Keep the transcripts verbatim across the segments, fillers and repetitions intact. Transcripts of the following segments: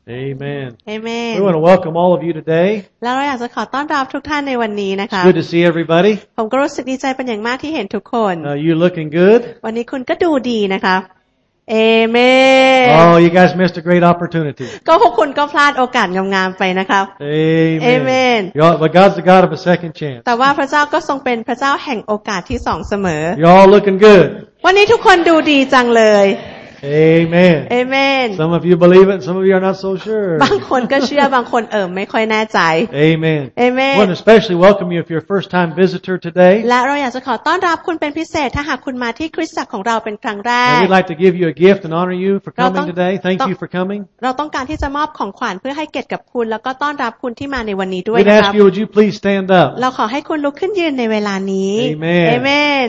Amen. Amen. We want to welcome all of you today. แล้วเราอยากจะขอต้อนรับทุกท่านในวันนี้นะคะ It's good to see everybody. ผมก็รู้สึกดีใจเป็นอย่างมากที่เห็นทุกคน Uh, you looking good? วันนี้คุณก็ดูดีนะคะเอเมน Oh, you guys missed a great opportunity. ก็พวกคุณก็พลาดโอกาสงามๆไปนะครับ Amen. Amen. Y'all, but God's the God of a second chance. แต่ว่าพระเจ้าก็ทรงเป็นพระเจ้าแห่งโอกาสที่สองเสมอ Y'all looking good. วันนี้ทุกคนดูดีจังเลย Amen. Amen. Some of you believe it, some of you are not so sure. บางคนก็เชื่อบางคนเอิมไม่ค่อยแน่ใจ Amen. Amen. I want to especially welcome you if you're a first-time visitor today. และเราอยากจะขอต้อนรับคุณเป็นพิเศษถ้าหากคุณมาที่คริสตจักรของเราเป็นครั้งแรก And we'd like to give you a gift and honor you for coming today. Thank you for coming. เราต้องการที่จะมอบของขวัญเพื่อให้เกียรติกับคุณแล้วก็ต้อนรับคุณที่มาในวันนี้ด้วย We'd นะครับ ask you, would you please stand up? เราขอให้คุณลุกขึ้นยืนในเวลานี้ Amen. Amen.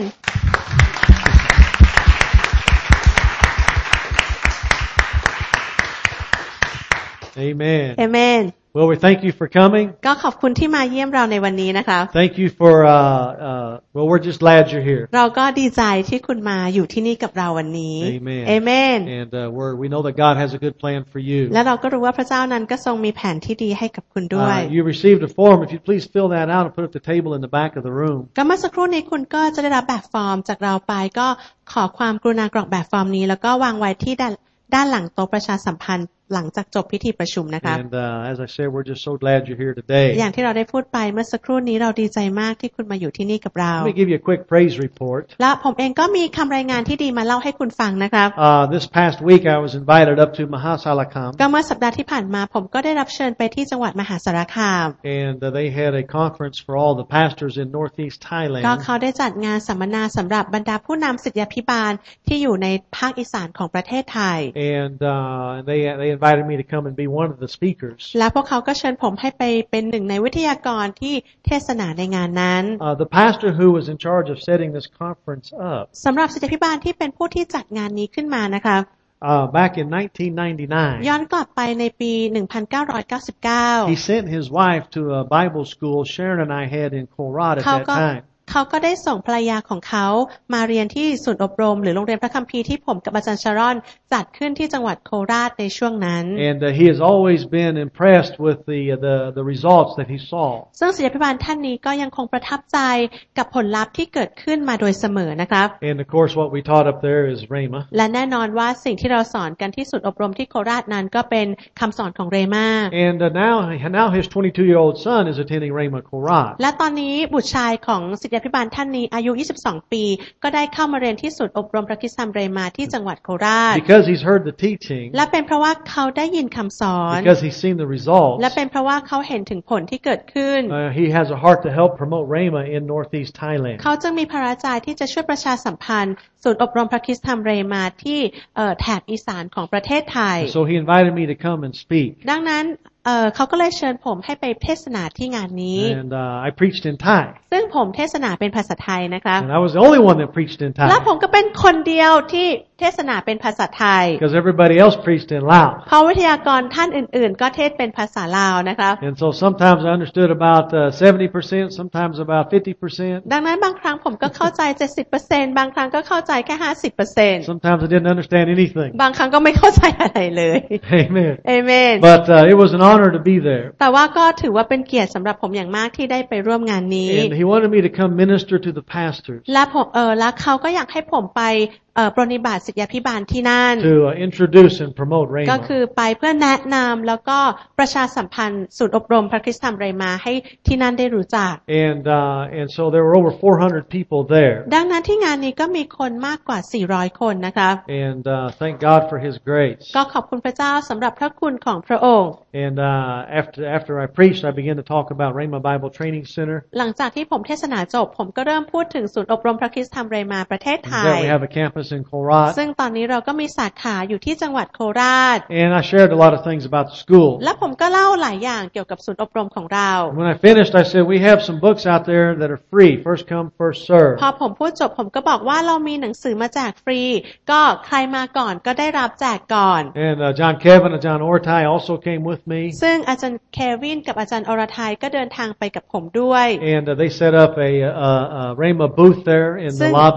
Amen. Amen. Well, we thank you for coming. ก็ขอบคุณที่มาเยี่ยมเราในวันนี้นะคะ Thank you for, uh, uh, well, we're just glad you're here. เราก็ดีใจที่คุณมาอยู่ที่นี่กับเราวันนี้ Amen. Amen. And uh, we're, we know that God has a good plan for you. และเราก็รู้ว่าพระเจ้านั้นก็ทรงมีแผนที่ดีให้กับคุณด้วย Uh, you received a form. If you please fill that out and put it at the table in the back of the room. ก็เมื่อสักครู่นี้คุณก็จะได้รับแบบฟอร์มจากเราไปก็ขอความกรุณากรอกแบบฟอร์มนี้แล้วก็วางไว้ที่ด้านด้านหลังโต๊ะประชาสัมพันธ์หลังจากจบพิธีประชุมนะคะ And uh, as I said, we're just so glad you're here today. อย่างที่เราได้พูดไปเมื่อสักครู่นี้เราดีใจมากที่คุณมาอยู่ที่นี่กับเรา Let me give you a quick praise report. และผมเองก็มีคำรายงานที่ดีมาเล่าให้คุณฟังนะครับ Uh, this past week, I was invited up to Mahasalakam, ก็เมื่อสัปดาห์ที่ผ่านมาผมก็ได้รับเชิญไปที่จังหวัดมหาสารคาม and uh, they had a conference for all the pastors in Northeast ก็ Thailand. เขาได้จัดงานสัมมนาสำหรับบรรดาผู้นำศิษยาภิบาลที่อยู่ในภาคอีสานของประเทศไทย And uh, they they invited me to come and be one of the speakers. และพวกเขาก็เชิญผมให้ไปเป็นหนึ่งในวิทยากรที่เทศนาในงานนั้น Uh, the pastor who was in charge of setting this conference up, สำหรับศิษยาภิบาลที่เป็นผู้ที่จัดงานนี้ขึ้นมานะคะ uh, back in nineteen ninety-nine, ย้อนกลับไปในปี หนึ่งพันเก้าร้อยเก้าสิบเก้า he sent his wife to a Bible school Sharon and I had in Colorado at เขา that ก็ time. เขาก็ได้ส่งภรรยาของเขามาเรียนที่ศูนย์อบรมหรือโรงเรียนพระคัมภีร์ที่ผมกับอาจารย์ชารอนจัดขึ้นที่จังหวัดโคราชในช่วงนั้น And uh, he has always been impressed with the, uh, the the results that he saw. ซึ่งศิษยาภิบาลท่านนี้ก็ยังคงประทับใจกับผลลัพธ์ที่เกิดขึ้นมาโดยเสมอนะครับ And of course, what we taught up there is Rhema. และแน่นอนว่าสิ่งที่เราสอนกันที่ศูนย์อบรมที่โคราชนั้นก็เป็นคำสอนของเรมา And uh, now, now his twenty-two-year-old son is attending Rhema Korat. และตอนนี้บุตรชายของศิษยาภิบาลท่านนี้อายุยี่สิบสองปีก็ได้เข้ามาเรียนที่ศูนย์อบรมพระคริสตธรรมเรมาที่จังหวัดโคราช Because he's heard the teaching. และเป็นเพราะว่าเขาได้ยินคำสอน Because he's seen the results. และเป็นเพราะว่าเขาเห็นถึงผลที่เกิดขึ้น Uh, he has a heart to help promote Rhema in Northeast Thailand. เขาจึงมีภาระใจที่จะช่วยประชาสัมพันธ์ศูนย์อบรมพระคริสตธรรมเรมาที่แถบอีสานของประเทศไทย So he invited me to come and speak. ดังนั้นเอ่อเขาก็เลยเชิญผมให้ไปเทศนาที่งานนี้ And uh, I preached in Thai. ซึ่งผมเทศนาเป็นภาษาไทยนะครับ And I was the only one that preached in และผ Thai. มก็เป็นคนเดียวที่เทศนาเป็นภาษาไทย Because everybody else preached in Lao. เพราะวิทยากรท่านอื่นๆก็เทศเป็นภาษาลาวนะครับ And so sometimes I understood about uh, seventy percent, sometimes about fifty percent. ดังนั้นบางครั้งผมก็เข้าใจ เจ็ดสิบเปอร์เซ็นต์ บางครั้งก็เข้าใจแค่ ห้าสิบเปอร์เซ็นต์ Sometimes I didn't understand anything. บางครั้งก็ไม่เข้าใจอะไรเลย Amen. เอเมน But uh, it was an honor to be there. แต่ว่าก็ถือว่าเป็นเกียรติสำหรับผมอย่างมากที่ได้ไปร่วมงานนี้ And he wanted me to come minister to the pastors. และผมเออแล้วเขาก็อยากให้ผมไปเอ่อปรนนิบัติศิษยาภิบาลที่นั่น To uh, introduce and promote ก็คือ Rhema. ไปเพื่อแนะนำแล้วก็ประชาสัมพันธ์ศูนย์อบรมพระคริสตธรรมเรมาให้ที่นั่นได้รู้จัก And uh, and so there were over four hundred people there. ดังนั้นที่งานนี้ก็มีคนมากกว่าสี่ร้อยคนนะครับ And uh, thank God for His grace. ก็ขอบคุณพระเจ้าสำหรับพระคุณของพระองค์ And uh, after after I preached, I began to talk about Rhema Bible Training Center. หลังจากที่ผมเทศนาจบผมก็เริ่มพูดถึงศูนย์อบรมพระคริสตธรรมเรมาประเทศไท That ย we have a campus in Korat. ซึ่งตอนนี้เราก็มีสาขาอยู่ที่จังหวัดโคราช And I shared a lot of things about the school. และผมก็เล่าหลายอย่างเกี่ยวกับศูนย์อบรมของเรา When I finished, I said, we have some books out there that are free. First come, first serve. พอผมพูดจบผมก็บอกว่าเรามีหนังสือมาแจกฟรีก็ใครมาก่อนก็ได้รับแจกก่อน And uh, John Kevin and John Ortai also came with me. ซึ่งอาจารย์เควินกับอาจารย์อรทัยก็เดินทางไปกับผมด้วย And uh, they set up a, a, a Rhema booth there in the ซึ่ง lobby.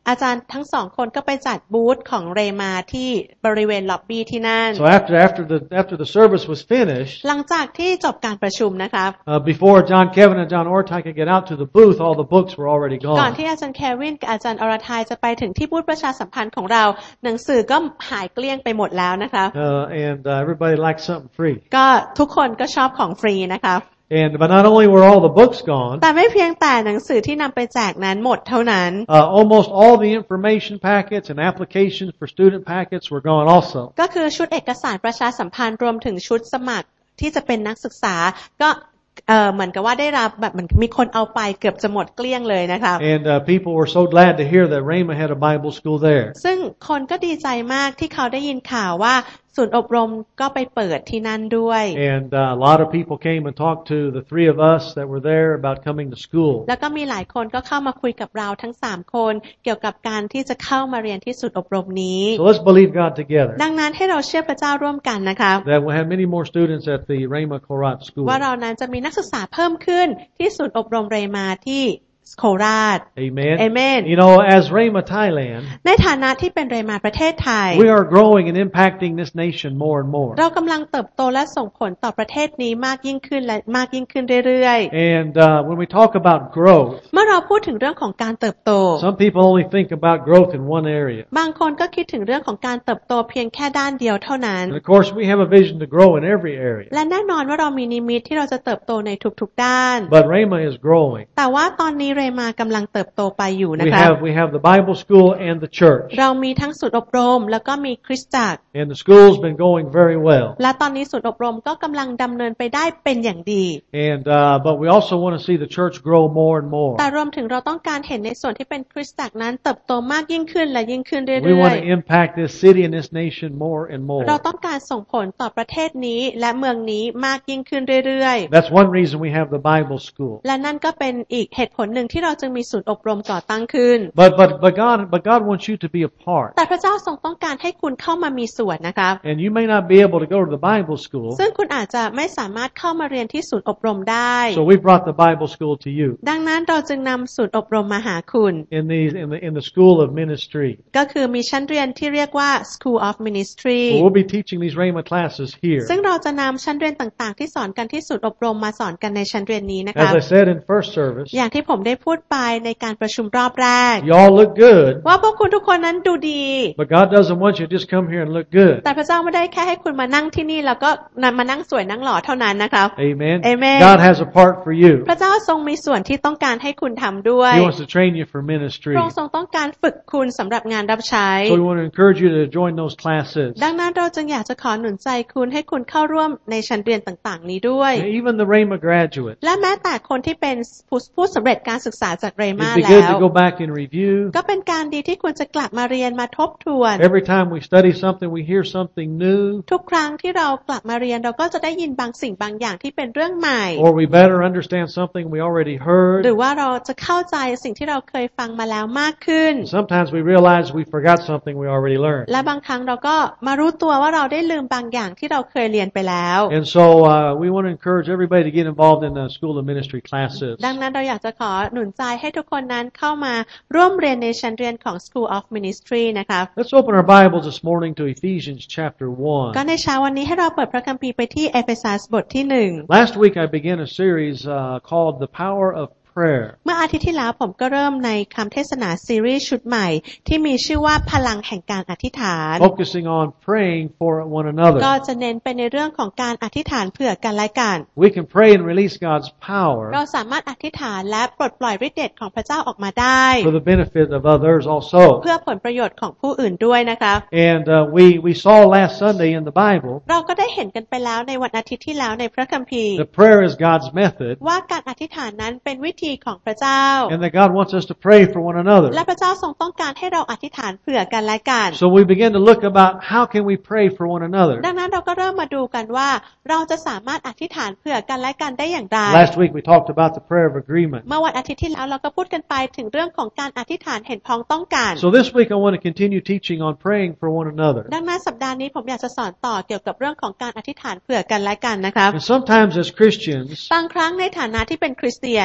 อาจารย์ทั้งสองคนก็ไปจัดบูธของเรมาที่บริเวณล็อบบี้ที่นั่น So after after the after the service was finished, หลังจากที่จบการประชุมนะครับ uh, before John Kevin and John Ortai could get out to the booth, all the books were already ก่อน gone. ที่อาจารย์แควินกับอาจารย์อรทัยจะไปถึงที่บูธประชาสัมพันธ์ของเราหนังสือก็หายเกลี้ยงไปหมดแล้วนะครับ Uh, and uh, everybody liked something free. ก็ทุกคนก็ชอบของฟรีนะครับ And but not only were all the books gone, แต่ไม่เพียงแต่หนังสือที่นำไปแจกนั้นหมดเท่านั้น uh, almost all the information packets and applications for student packets were gone also. ก็คือชุดเอกสารประชาสัมพันธ์รวมถึงชุดสมัครที่จะเป็นนักศึกษาก็เอ่อเหมือนกับว่าได้รับแบบเหมือนมีคนเอาไปเกือบจะหมดเกลี้ยงเลยนะครับ And uh, people were so glad to hear that Rhema had a Bible school there. ซึ่งคนก็ดีใจมากที่เขาได้ยินข่าวว่าศูนย์อบรมก็ไปเปิดที่นั่นด้วย And uh, a lot of people came and talked to the three of us that were there about coming to school. แล้วก็มีหลายคนก็เข้ามาคุยกับเราทั้งสามคนเกี่ยวกับการที่จะเข้ามาเรียนที่ศูนย์อบรมนี้ So let's believe God together ดังนั้นให้เราเชื่อพระเจ้าร่วมกันนะครับ that we'll have many more students at the Rhema Korat school. ว่าเรานั้นจะมีนักศึกษาเพิ่มขึ้นที่ศูนย์อบรมเรมาที่โคราช Amen. Amen. You know, as Rhema Thailand, ในฐานะที่เป็นเรมาประเทศไทย we are growing and impacting this nation more and more. เรากำลังเติบโตและส่งผลต่อประเทศนี้มากยิ่งขึ้นและมากยิ่งขึ้นเรื่อย And uh, when we talk about growth, ๆ เมื่อเราพูดถึงเรื่องของการเติบโต some people only think about growth in one area. บางคนก็คิดถึงเรื่องของการเติบโตเพียงแค่ด้านเดียวเท่านั้น And of course, we have a vision to grow in every area. และแน่นอนว่าเรามีนิมิตที่เราจะเติบโตในทุกๆด้าน But Rhema is growing. แต่ว่าตอนนี้เรมากำลังเติบโตไปอยู่นะ We ครับ have we have the Bible school and the church. เรามีทั้งศูนย์อบรมแล้วก็มีคริสตจักร And the school's been going very well. และตอนนี้ศูนย์อบรมก็กำลังดำเนินไปได้เป็นอย่างดี And uh, but we also want to see the church grow more and more. แต่รวมถึงเราต้องการเห็นในส่วนที่เป็นคริสตจักรนั้นเติบโตมากยิ่งขึ้นและยิ่งขึ้นเรื่ We อย want to impact this city and this nation more and ๆ more. เราต้องการส่งผลต่อประเทศนี้และเมืองนี้มากยิ่งขึ้นเรื่อย That's one reason we have the Bible school. ๆ และนั่นก็เป็นอีกเหตุผลหนึ่งที่เราจึงมีศูนย์อบรมก่อตั้งขึ้น But but but God but God wants you to be a part. แต่พระเจ้าทรงต้องการให้คุณเข้ามามีส่วนนะครับ And you may not be able to go to the Bible school. ซึ่งคุณอาจจะไม่สามารถเข้ามาเรียนที่ศูนย์อบรมได้ So we brought the Bible school to you ดังนั้นเราจึงนำศูนย์อบรมมาหาคุณ in the in the in the school of ministry. ก็คือมีชั้นเรียนที่เรียกว่า School of Ministry Well, we'll be teaching these Rhema classes here. ซึ่งเราจะนำชั้นเรียนต่างๆที่สอนกันที่ศูนย์อบรมมาสอนกันในชั้นเรียนนี้นะคะ As I said in first service, อย่างที่ผมได้พูดไปในการประชุมรอบแรก you all look good, ว่าพวกคุณทุกคนนั้นดูดี but God doesn't want you to just come here and look good. แต่พระเจ้าไม่ได้แค่ให้คุณมานั่งที่นี่แล้วก็มานั่งสวยนั่งหล่อเท่านั้นนะครับ Amen. Amen. God has a part for you. พระเจ้าทรงมีส่วนที่ต้องการให้คุณทำด้วย He wants to train you for ministry. พระองค์ทรงต้องการฝึกคุณสำหรับงานรับใช้ So we want to encourage you to join those classes. ดังนั้นเราจึงอยากจะขอหนุนใจคุณให้คุณเข้าร่วมในชั้นเรียนต่างๆนี้ด้วย And even the Rhema graduates. และแม้แต่คนที่เป็นผู้ผู้สำเร็จการศึกษาจากเรมา It'd be แล้ good ว to go back and review. ก็เป็นการดีที่ควรจะกลับมาเรียนมาทบทวน Every time we study something, we hear something new. ทุกครั้งที่เรากลับมาเรียนเราก็จะได้ยินบางสิ่งบางอย่างที่เป็นเรื่องใหม่ Or we better understand something we already heard. หรือว่าเราจะเข้าใจสิ่งที่เราเคยฟังมาแล้วมากขึ้น Sometimes we realize we forgot something we already learned. และบางครั้งเราก็มารู้ตัวว่าเราได้ลืมบางอย่างที่เราเคยเรียนไปแล้ว And so uh, we want to encourage everybody to get involved in the School of Ministry classes. ดังนั้นเราอยากจะขอหนุนใจให้ทุกคนนั้นเข้ามาร่วมเรียนในชั้นเรียนของ School of Ministry นะครับ Let's open our Bibles this morning to Ephesians chapter ก็ one. ในเช้าวันนี้ให้เราเปิดพระคัมภีร์ไปที่เอเฟซัสบทที่หนึ่ง Last week I began a series uh, called The Power of Prayer. เมื่ออาทิตย์ที่แล้วผมก็เริ่มในคำเทศนาซีรีส์ชุดใหม่ที่มีชื่อว่าพลังแห่งการอธิษฐาน Focusing on praying for one another. ก็จะเน้นไปในเรื่องของการอธิษฐานเผื่อกันและกัน We can pray and release God's power เราสามารถอธิษฐานและปลดปล่อยฤทธิ์เดชของพระเจ้าออกมาได้ for the benefit of others also. เพื่อผลประโยชน์ของผู้อื่นด้วยนะคะ And uh, we, we saw last Sunday in the Bible เราก็ได้เห็นกันไปแล้วในวันอาทิตย์ที่แล้วในพระคัมภีร์ that prayer is God's method ว่าการอธิษฐานนั้นเป็นวิธีของพระเจ้า and that God wants us to pray for one another. และพระเจ้าทรงต้องการให้เราอธิษฐานเผื่อกันและกัน So we begin to look about how can we pray for one another. ดังนั้นเราก็เริ่มมาดูกันว่าเราจะสามารถอธิษฐานเผื่อกันและกันได้อย่างไร Last week we talked about the prayer of agreement. เมื่อวันอาทิตย์ที่แล้วเราก็พูดกันไปถึงเรื่องของการอธิษฐานเห็นพ้องต้องกัน So this week I want to continue teaching on praying for one another. ดังนั้นสัปดาห์นี้ผมอยากจะสอนต่อเกี่ยวกับเรื่องของการอธิษฐานเผื่อกันและกันนะครับ And sometimes as Christians, บางครั้งในฐานะที่เป็นคริสเตียน for whatever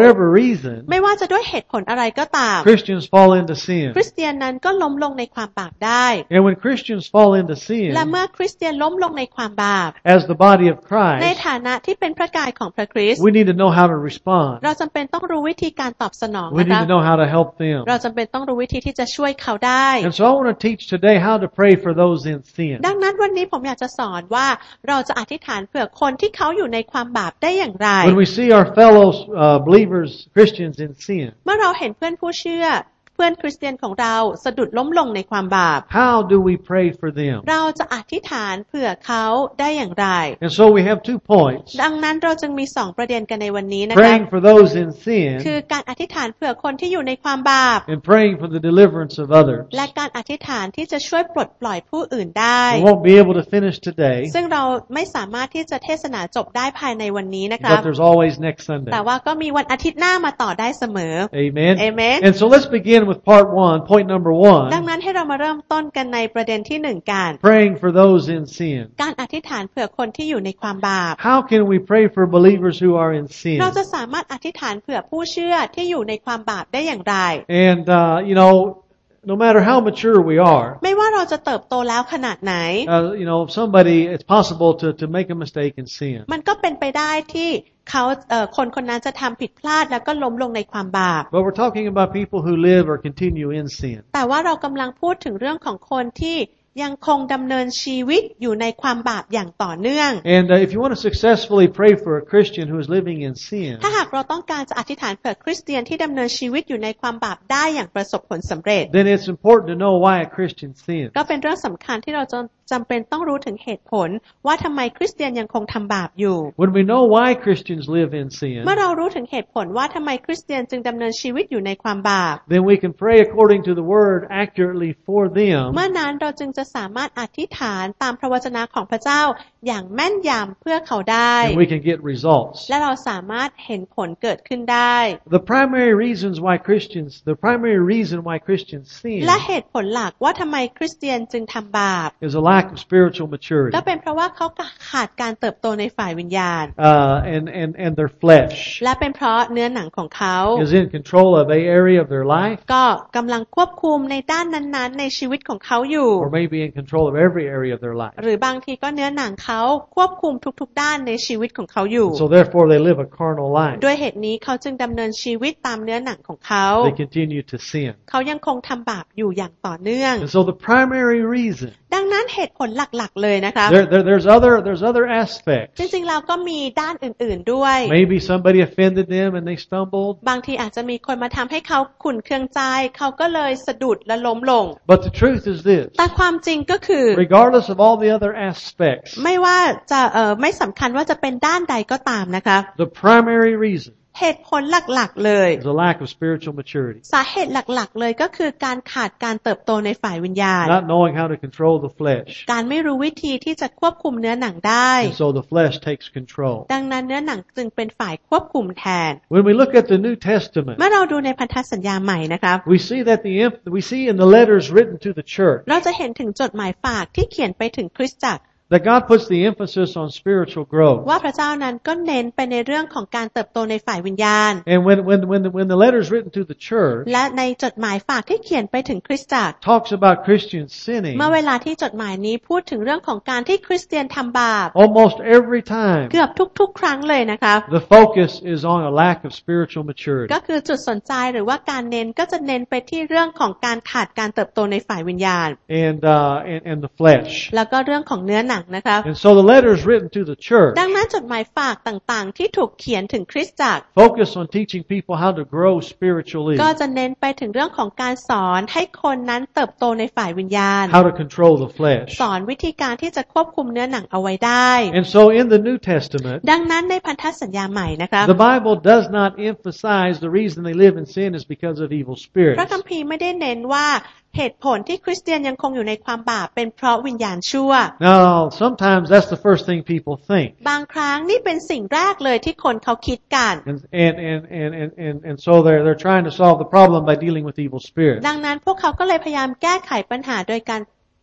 whatever reason, ไม่ว่าจะด้วยเหตุผลอะไรก็ตาม Christians fall into sin. คริสเตียนนั้นก็ล้มลงในความบาปได้ And when Christians fall into sin, และเมื่อคริสเตียนล้มลงในความบาป as the body of ใน Christ, ฐานะที่เป็นพระกายของพระคริสต์ we need to know how to respond. เราจำเป็นต้องรู้วิธีการตอบสนอง We นะ need คะ to know how to help them. เราจำเป็นต้องรู้วิธีที่จะช่วยเขาได้ And so I want to teach today how to pray for those in sin. ดังนั้นวันนี้ผมอยากจะสอนว่าเราจะอธิษฐานเผื่อคนที่เขาอยู่ในความบาปได้อย่างไร When we see our fellow uh, believers, Christians in sin, เมื่อเราเห็นเพื่อนผู้เชื่อเพื่อนคริสเตียนของเราสะดุดล้มลงในความบาป how do we pray for them? เราจะอธิษฐานเผื่อเขาได้อย่างไร And so we have two points. ดังนั้นเราจึงมีสองประเด็นกันในวันนี้นะคะ Praying for those in คือ sin การอธิษฐานเผื่อคนที่อยู่ในความบาป and praying for the deliverance of others. และการอธิษฐานที่จะช่วยปลดปล่อยผู้อื่นได้ We won't be able to finish today, ซึ่งเราไม่สามารถที่จะเทศนาจบได้ภายในวันนี้นะครับ but there's always next Sunday. แต่ว่าก็มีวันอาทิตย์หน้ามาต่อได้เสมอ Amen. Amen. And so let's begin with part one, point number ดัง one, นั้นให้เรามาเริ่มต้นกันในประเด็นที่หนึ่งกัน praying for those in sin. การอธิษฐานเผื่อคนที่อยู่ในความบาป How can we pray for believers who are in เรา sin? จะสามารถอธิษฐานเผื่อผู้เชื่อที่อยู่ในความบาปได้อย่างไร And, uh, you know, no matter how mature we are, ไม่ว่าเราจะเติบโตแล้วขนาดไหน uh, you know, somebody, it's possible to, to make a mistake and sin. มันก็เป็นไปได้ที่เขาเอ่อคนคนนั้นจะทำผิดพลาดแล้วก็ล้มลงในความบาป But we're talking about people who live or continue in sin. แต่ว่าเรากำลังพูดถึงเรื่องของคนที่ยังคงดำเนินชีวิตอยู่ในความบาปอย่างต่อเนื่อง And uh, if you want to successfully pray for a Christian who is living in sin, ถ้าหากเราต้องการจะอธิษฐานเผื่อคริสเตียนที่ดำเนินชีวิตอยู่ในความบาปได้อย่างประสบผลสำเร็จ then it's important to know why a Christian sins. ก็เป็นเรื่องสำคัญที่เราจะจำเป็นต้องรู้ถึงเหตุผลว่าทำไมคริสเตียนยังคงทำบาปอยู่ When we know why Christians live in sin, เมื่อเรารู้ถึงเหตุผลว่าทำไมคริสเตียนจึงดำเนินชีวิตอยู่ในความบาป then we can pray according to the word accurately for them, เมื่อนั้นเราจึงจะสามารถอธิษฐานตามพระวจนะของพระเจ้าอย่างแม่นยำเพื่อเขาได้ and we can get results. และเราสามารถเห็นผลเกิดขึ้นได้ The primary reasons why Christians, the primary reason why Christians sin และเหตุผลหลักว่าทำไมคริสเตียนจึงทำบาป is a lack of spiritual maturity, ก็เป็นเพราะว่าเขาขาดการเติบโตในฝ่ายวิญญาณ uh, and, and, and their flesh และเป็นเพราะเนื้อหนังของเขา is in control of a area of their life, ก็กำลังควบคุมในด้านนั้นๆในชีวิตของเขาอยู่ or maybe in control of every area of their life. หรือบางทีก็เนื้อหนังเขาควบคุมทุกๆด้านในชีวิตของเขาอยู่ So therefore they live a carnal life. ด้วยเหตุนี้เขาจึงดำเนินชีวิตตามเนื้อหนังของเขา They continue to sin. เขายังคงทำบาปอยู่อย่างต่อเนื่อง And so the primary reason, ดังนั้นเหตุผลหลักๆเลยนะคะ there, there, there's other, there's other aspects. จริงๆแล้วก็มีด้านอื่นๆด้วย Maybe somebody offended them and they stumbled. บางทีอาจจะมีคนมาทำให้เขาขุ่นเคืองใจเขาก็เลยสะดุดและล้มลง But the truth is this, แต่ความจริงก็คือ regardless of all the other aspects, ไม่ว่าจะเอ่อไม่สำคัญว่าจะเป็นด้านใดก็ตามนะคะ the primary reason เหตุผลหลักๆเลย is a lack of spiritual maturity. สาเหตุหลักๆเลยก็คือการขาดการเติบโตในฝ่ายวิญญาณ Not knowing how to control the flesh. การไม่รู้วิธีที่จะควบคุมเนื้อหนังได้ And so the flesh takes control. ดังนั้นเนื้อหนังจึงเป็นฝ่ายควบคุมแทน When we look at the New Testament, เมื่อเราดูในพันธสัญญาใหม่นะครับ we see that the we see in the letters written to the church เราจะเห็นถึงจดหมายฝากที่เขียนไปถึงคริสตจักร that God puts the emphasis on spiritual growth. ว่าพระเจ้านั้นก็เน้นไปในเรื่องของการเติบโตในฝ่ายวิญญาณ And when when when the, when the letters written to the church และในจดหมายฝากที่เขียนไปถึงคริสตจักร talks about Christians sinning, เมื่อเวลาที่จดหมายนี้พูดถึงเรื่องของการที่คริสเตียนทำบาป almost every time เกือบทุกๆ ครั้งเลยนะคะ the focus is on a lack of spiritual maturity. ก็คือจุดสนใจหรือว่าการเน้นก็จะเน้นไปที่เรื่องของการขาดการเติบโตในฝ่ายวิญญาณ And uh and, and the flesh. แล้วก็เรื่องของเนื้อหนังนะคะ And so the letters written to the church ดังนั้นจดหมายฝากต่างๆที่ถูกเขียนถึงคริสตจักร focus on teaching people how to grow spiritually, ก็จะเน้นไปถึงเรื่องของการสอนให้คนนั้นเติบโตในฝ่ายวิญญาณ how to control the flesh. สอนวิธีการที่จะควบคุมเนื้อหนังเอาไว้ได้ And so in the New Testament, ดังนั้นในพันธสัญญาใหม่นะคะ the Bible does not emphasize the reason they live in sin is because of evil พ spirits. ระคัมภีร์ไม่ได้เน้นว่าเหตุผลที่คริสเตียนยังคงอยู่ในความบาปเป็นเพราะวิญญาณชั่ว Now, sometimes that's the first thing people think. บางครั้งนี่เป็นสิ่งแรกเลยที่คนเขาคิดกัน And and and and and and, and so they're they're trying to solve the problem by dealing with evil spirits. ดังนั้นพวกเขาก็เลยพยายามแก้ไขปัญหาโดยการ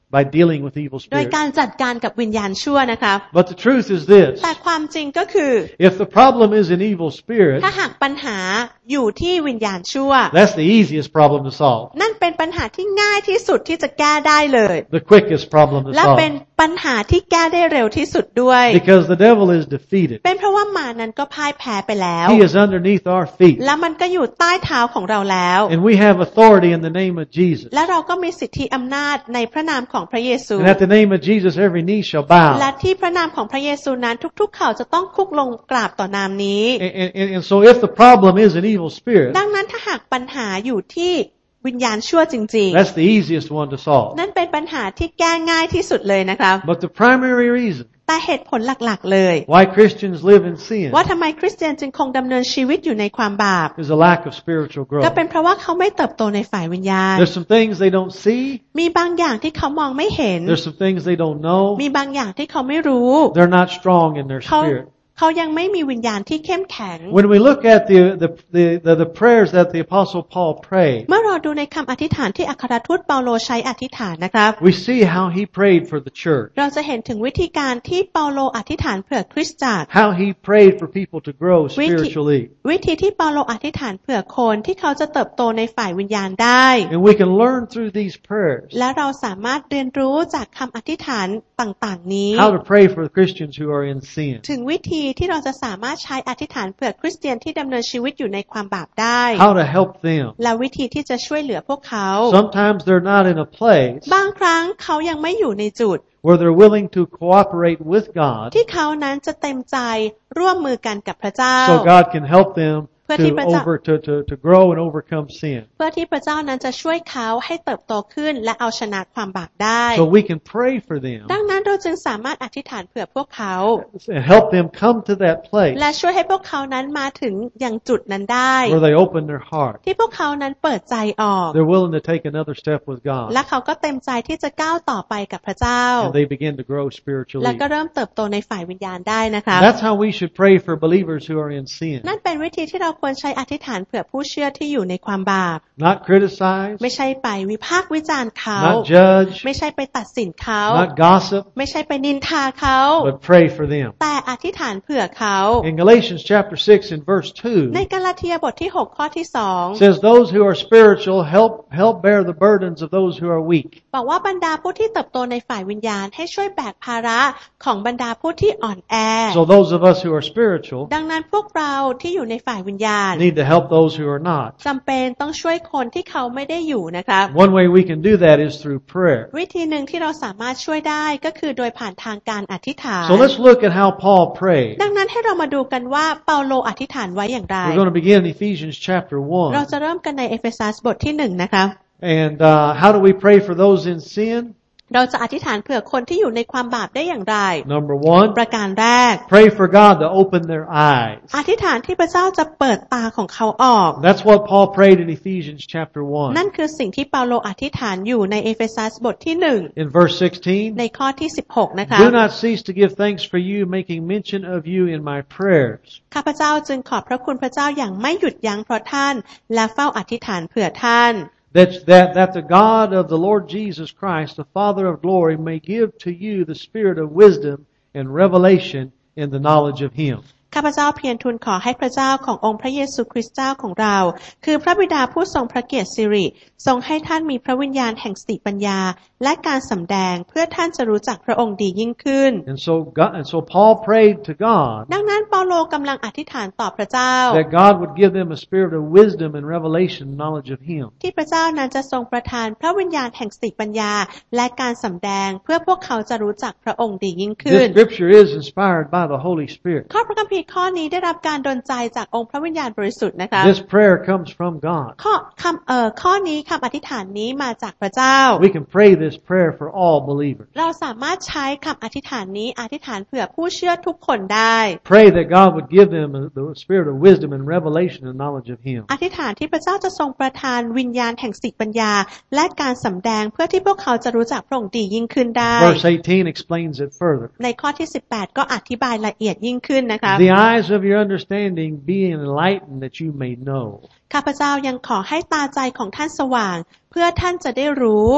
by dealing with evil โดย spirits. การจัดการกับวิญญาณชั่วนะครับ But the truth is this. แต่ความจริงก็คือ If the problem is an evil spirit, ถ้าหากปัญหาอยู่ที่วิญญาณชั่ว that's the easiest problem to solve. นั่นเป็นปัญหาที่ง่ายที่สุดที่จะแก้ได้เลย The quickest problem to และเป็น solve. ปัญหาที่แก้ได้เร็วที่สุดด้วย Because the devil is defeated. เป็นเพราะว่ามานั้นก็พ่ายแพ้ไปแล้ว He is underneath our feet. และมันก็อยู่ใต้เท้าของเราแล้ว And we have authority in the name of Jesus. และเราก็มีสิทธิอำนาจในพระนามของพระเยซู And at the name of Jesus, every knee shall bow. และที่พระนามของพระเยซูนั้นทุกๆเข่าจะต้องคุกลงกราบต่อนามนี้ And, and, and so if the problem is an evil spirit, ดังนั้นถ้าหากปัญหาอยู่ที่วิญญาณชั่วจริง that's the easiest one to solve. ๆนั่นเป็นปัญหาที่แก้ง่ายที่สุดเลยนะครับ But the primary reason แต่เหตุผลหลักๆเลย why Christians live in sin ว่าทำไมคริสเตียนจึงคงดำเนินชีวิตอยู่ในความบาป is a lack of spiritual ก็ growth. เป็นเพราะว่าเขาไม่เติบโตในฝ่ายวิญญาณ There's some things they don't see. มีบางอย่างที่เขามองไม่เห็น There's some things they don't know. มีบางอย่างที่เขาไม่รู้ They're not strong in their เขา spirit. เขายังไม่มีวิญญาณที่เข้มแข็ง When we look at the, the, the, the, the prayers that the Apostle Paul prayed, เมื่อเราดูในคำอธิษฐานที่อัครทูตเปาโลใช้อธิษฐานนะครับ we see how he prayed for the church, เราจะเห็นถึงวิธีการที่เปาโลอธิษฐานเผื่อคริสตจักร how he prayed for people to grow spiritually. วิธีที่เปาโลอธิษฐานเผื่อคนที่เขาจะเติบโตในฝ่ายวิญญาณได้ And we can learn through these prayers และเราสามารถเรียนรู้จากคำอธิษฐานต่างๆนี้ how to pray for the Christians who are in sin, ถึงวิธีที่เราจะสามารถใช้อธิษฐานเผื่อคริสเตียนที่ดำเนินชีวิตอยู่ในความบาปได้ how to help them. และวิธีที่จะช่วยเหลือพวกเขา Sometimes they're not in a place บางครั้งเขายังไม่อยู่ในจุด where they're willing to cooperate with God ที่เขานั้นจะเต็มใจร่วมมือกันกับพระเจ้า so God can help them เพื่อที่ to พระเจ้า over to, to, to grow and overcome sin. เพื่อที่พระเจ้านั้นจะช่วยเขาให้เติบโตขึ้นและเอาชนะความบาปได้ So we can pray for them ดังนั้นเราจึงสามารถอธิษฐานเผื่อพวกเขา and help them come to that place และช่วยให้พวกเขานั้นมาถึงอย่างจุดนั้นได้ where they open their heart. ที่พวกเขานั้นเปิดใจออก They're willing to take another step with God และเขาก็เต็มใจที่จะก้าวต่อไปกับพระเจ้า and they begin to grow และ spiritually. ก็เริ่มเติบโตในฝ่ายวิญญาณได้นะครับ That's how we should pray for believers who are in sin. นั่นเป็นวิธีที่เราควรใช้อธิษฐานเผื่อผู้เชื่อที่อยู่ในความบาป Not criticize, ไม่ใช่ไปวิพากษ์วิจารณ์เขา not judge, ไม่ใช่ไปตัดสินเขา not gossip, ไม่ใช่ไปนินทาเขา but pray for them. แต่อธิษฐานเผื่อเขา In Galatians chapter six and verse two, ในกาลาเทียบทที่หกข้อที่สอง says those who are spiritual help help bear the burdens of those who are weak. บอกว่าบรรดาผู้ที่เติบโตในฝ่ายวิญญาณให้ช่วยแบกภาระของบรรดาผู้ที่อ่อนแอ So those of us who are spiritual ดังนั้นพวกเราที่อยู่ในฝ่ายวิญญาณ need to help those who are not. จำเป็นต้องช่วยคนที่เขาไม่ได้อยู่นะครับ One way we can do that is through prayer. วิธีหนึ่งที่เราสามารถช่วยได้ก็คือโดยผ่านทางการอธิษฐาน So let's look at how Paul prayed. ดังนั้นให้เรามาดูกันว่าเปาโลอธิษฐานไว้อย่างไร We're going to begin in Ephesians chapter เรา one. จะเริ่มกันในเอเฟซัสบทที่หนึ่งนะครับ And uh, how do we pray for those in sin? เราจะอธิษฐานเผื่อคนที่อยู่ในความบาปได้อย่างไร Number one, ประการแรก pray for God to open their eyes. อธิษฐานที่พระเจ้าจะเปิดตาของเขาออก That's what Paul prayed in Ephesians chapter นั่น one. คือสิ่งที่เปาโลอธิษฐานอยู่ในเอเฟซัสบทที่หนึ่ง In verse sixteen, ในข้อที่สิบหกนะคะ do not cease to give thanks for you, making mention of you in my prayers. ข้าพเจ้าจึงขอบพระคุณพระเจ้าอย่างไม่หยุดยั้งเพราะท่านและเฝ้าอธิษฐานเผื่อท่าน That, that, that the God of the Lord Jesus Christ, the Father of glory, may give to you the spirit of wisdom and revelation in the knowledge of Him. ข้าพเจ้าเพียรทูลขอให้พระเจ้าขององค์พระเยซูคริสต์เจ้าของเราคือพระบิดาผู้ทรงพระเกียรติสิริทรงให้ท่านมีพระวิญญาณแห่งสติปัญญาและการสำแดงเพื่อท่านจะรู้จักพระองค์ดียิ่งขึ้น And so, God, and so Paul prayed to God ดังนั้นเปาโลกำลังอธิษฐานต่อพระเจ้า that God would give them a spirit of wisdom and revelation and knowledge of Him. ที่พระเจ้านั้นจะทรงประทานพระวิญญาณแห่งสติปัญญาและการสำแดงเพื่อพวกเขาจะรู้จักพระองค์ดียิ่งขึ้น This scripture is inspired by the Holy Spirit. ข้อพระคัมภีร์ข้อนี้ได้รับการดลใจจากองค์พระวิญญาณบริสุทธิ์นะคะ This prayer comes from God. ข้อคำเอ่อข้อนี้คำอธิษฐานนี้มาจากพระเจ้า We can pray this prayer for all believers. เราสามารถใช้คำอธิษฐานนี้อธิษฐานเผื่อผู้เชื่อทุกคนได้ Pray that God would give them the spirit of wisdom and revelation and knowledge of Him. อธิษฐานที่พระเจ้าจะทรงประทานวิญญาณแห่งสติปัญญาและการสำแดงเพื่อที่พวกเขาจะรู้จักพระองค์ดียิ่งขึ้นได้ Verse eighteen explains it further. ในข้อที่สิบแปดก็อธิบายละเอียดยิ่งขึ้นนะคะ The eyes of your understanding being enlightened that you may know. ข้าพเจ้ายังขอให้ตาใจของท่านสว่างเพื่อท่านจะได้รู้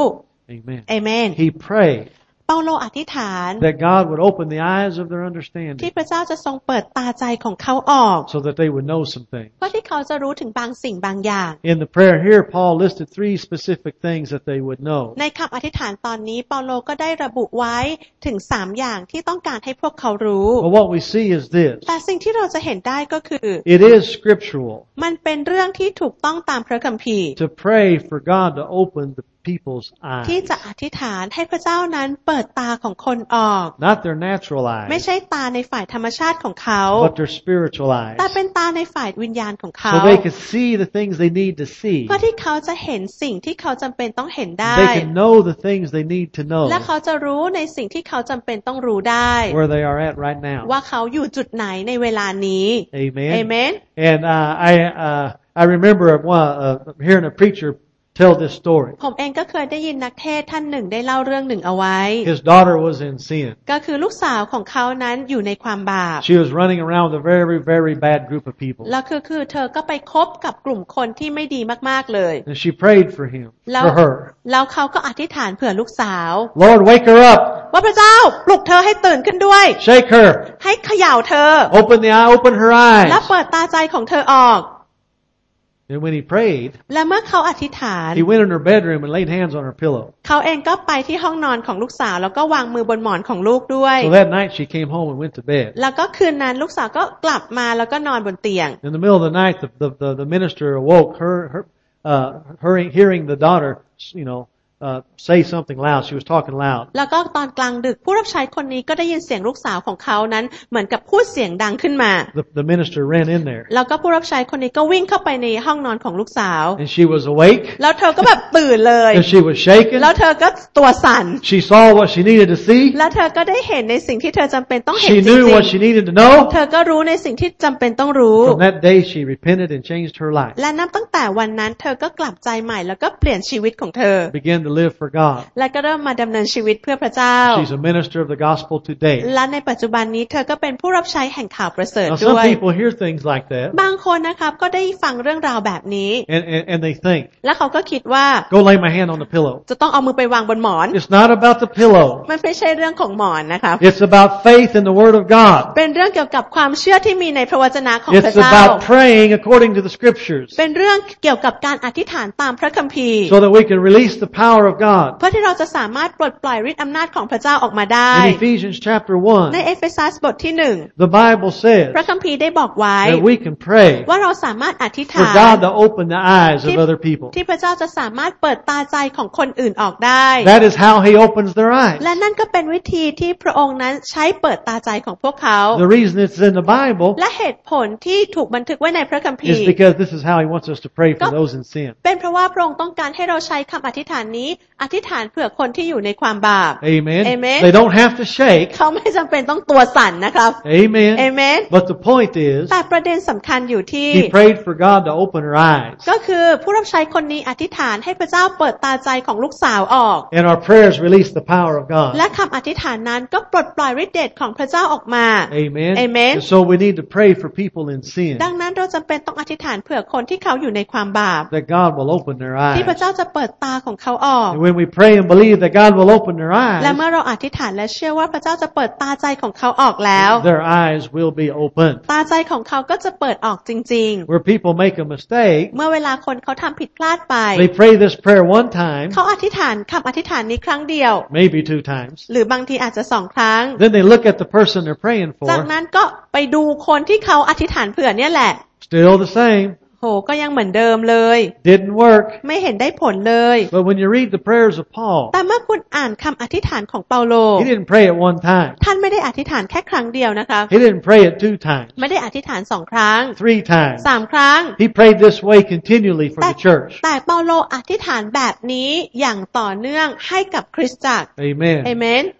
Amen. เอเมน He prayed เปาโลอธิษฐาน that God would open the eyes of their ที่ understanding พระเจ้าจะทรงเปิดตาใจของเขาออก so that they would know some things. เพื่อที่เขาจะรู้ถึงบางสิ่งบางอย่าง In the prayer here, Paul listed three specific things that they would know. ในคำอธิษฐานตอนนี้เปาโลก็ได้ระบุไว้ถึงสามอย่างที่ต้องการให้พวกเขารู้ But what we see is this. แต่สิ่งที่เราจะเห็นได้ก็คือ It is scriptural มันเป็นเรื่องที่ถูกต้องตามพระคัมภีร์ to pray for God to open the people's ที่ eyes. จะอธิษฐานให้พระเจ้านั้นเปิดตาของคนออก Not their natural ไม่ eyes, ใช่ตาในฝ่ายธรรมชาติของเขา but their spiritual แต่ eyes. เป็นตาในฝ่ายวิญญาณของเขา So they can see the things they need to see. เพื่อที่เขาจะเห็นสิ่งที่เขาจำเป็นต้องเห็นได้ They can know the things they need to know และเขาจะรู้ในสิ่งที่เขาจำเป็นต้องรู้ได้ where they are at right now. ว่าเขาอยู่จุดไหนในเวลานี้ Amen. เอเมน And uh, I uh, I remember one, uh, hearing a preacher tell this story. ผมเองก็เคยได้ยินนักเทศน์ท่านหนึ่งได้เล่าเรื่องหนึ่งเอาไว้ His daughter was in sin. ก็คือลูกสาวของเขานั้นอยู่ในความบาป She was running around with a very, very bad group of people. แล้วคือคือเธอก็ไปคบกับกลุ่มคนที่ไม่ดีมากๆเลย And she prayed for him, แล้ว for her. แล้วเขาก็อธิษฐานเผื่อลูกสาว Lord, wake her up. ว่าพระเจ้าปลุกเธอให้ตื่นขึ้นด้วย Shake her. ให้เขย่าเธอ Open the eye, open her และ eyes. เปิดตาใจของเธอออก And when he prayed, และเมื่อเขาอธิษฐาน he went in her bedroom and laid hands on her pillow. เขาเองก็ไปที่ห้องนอนของลูกสาวแล้วก็วางมือบนหมอนของลูกด้วย So that night she came home and went to bed. แล้วก็คืนนั้นลูกสาวก็กลับมาแล้วก็นอนบนเตียง In the middle of the night, the, the, the, the minister awoke her, her, uh, her hearing the daughter, you know, uh, say something loud. She was talking loud. แล้วก็ตอนกลางดึกผู้รับใช้คนนี้ก็ได้ยินเสียงลูกสาวของเขานั้นเหมือนกับพูดเสียงดังขึ้นมา The, the minister ran in there. แล้วก็ผู้รับใช้คนนี้ก็วิ่งเข้าไปในห้องนอนของลูกสาว And she was awake. แล้วเธอก็แบบตื่นเลย And she was shaking. แล้วเธอก็ตัวสั่น She saw what she needed to see. แล้วเธอก็ได้เห็นในสิ่งที่เธอจำเป็นต้องเห็น She จริ knew ง what she needed to know. ๆเธอก็รู้ในสิ่งที่จำเป็นต้องรู้ From that day, she repented and changed her life. และนับตั้งแต่วันนั้นเธอก็กลับใจใหม่แล้วก็เปลี่ยนชีวิตของเธอ Began to live for God. และก็เริ่มมาดำเนินชีวิตเพื่อพระเจ้า She's a minister of the gospel today. และในปัจจุบันนี้เธอก็เป็นผู้รับใช้แห่งข่าวประเสริฐ Now, ด้ some วย people hear things like that, บางคนนะครับก็ได้ฟังเรื่องราวแบบนี้ and, and, and they think, แล้วเขาก็คิดว่า go lay my hand on the pillow. จะต้องเอามือไปวางบนหมอน It's not about the pillow. มันไม่ใช่เรื่องของหมอนนะครับ It's about faith in the Word of God. เป็นเรื่องเกี่ยวกับความเชื่อที่มีในพระวจนะของพระ It's เจ้า about praying according to the Scriptures เป็นเรื่องเกี่ยวกับการอธิษฐานตามพระคัมภีร์ so that we can release the power of God. เพื่อที่เราจะสามารถปลดปล่อยฤทธิ์อำนาจของพระเจ้าออกมาได้ In Ephesians chapter ใน one, เอเฟซัสบทที่หนึ่ง the Bible says พระคัมภีร์ได้บอกไว้ that we can pray ว่าเราสามารถอธิษ for ฐาน God to open the eyes of other people. ที่พระเจ้าจะสามารถเปิดตาใจของคนอื่นออกได้ That is how He opens their eyes. และนั่นก็เป็นวิธีที่พระองค์นั้นใช้เปิดตาใจของพวกเขา The reason it's in the Bible และเหตุผลที่ถูกบันทึกไว้ในพระคัมภี is ร์ because this is how He wants us to pray for those in sin. เป็นเพราะว่าพระองค์ต้องการให้เราใช้คำอธิษฐานนี้อธิษฐานเผื่อคนที่อยู่ในความบาป Amen. Amen. They don't have to shake. เขาไม่จำเป็นต้องตัวสั่นนะครับ Amen. เอเมน But the point is, แต่ประเด็นสำคัญอยู่ที่ he prayed for God to open her eyes. ก็คือผู้รับใช้คนนี้อธิษฐานให้พระเจ้าเปิดตาใจของลูกสาวออก And our prayers release the power of God. และคำอธิษฐานนั้นก็ปลดปล่อยฤทธิ์เดชของพระเจ้าออกมา Amen. Amen. And so we need to pray for people in sin ดังนั้นเราจำเป็นต้องอธิษฐานเผื่อคนที่เขาอยู่ในความบาป that God will open their ที่พระ eyes. เจ้าจะเปิดตาของเขาออก And when we pray and believe that God will open their และ eyes, เมื่อเราอธิษฐานและเชื่อว่าพระเจ้าจะเปิดตาใจของเขาออกแล้ว their eyes will be opened. ตาใจของเขาก็จะเปิดออกจริง Where people make a mistake, ๆ เมื่อเวลาคนเขาทำผิดพลาดไป they pray this prayer one time, เขาอธิษฐานคำอธิษฐานนี้ครั้งเดียว maybe two times. หรือบางทีอาจจะสองครั้ง Then they look at the person they're praying จาก for, นั้นก็ไปดูคนที่เขาอธิษฐานเผื่อเนี่ยแหละ still the same, โหก็ยังเหมือนเดิมเลย didn't work. ไม่เห็นได้ผลเลย But when you read the prayers of Paul, แต่เมื่อคุณอ่านคำอธิษฐานของเปาโล he didn't pray it one time. ท่านไม่ได้อธิษฐานแค่ครั้งเดียวนะครับ He didn't pray it two times, ไม่ได้อธิษฐานสองครั้ง three times. สามครั้ง He prayed this way continually for แต่ the church. แต่เปาโลอธิษฐานแบบนี้อย่างต่อเนื่องให้กับคริสตจักร Amen. เอเมน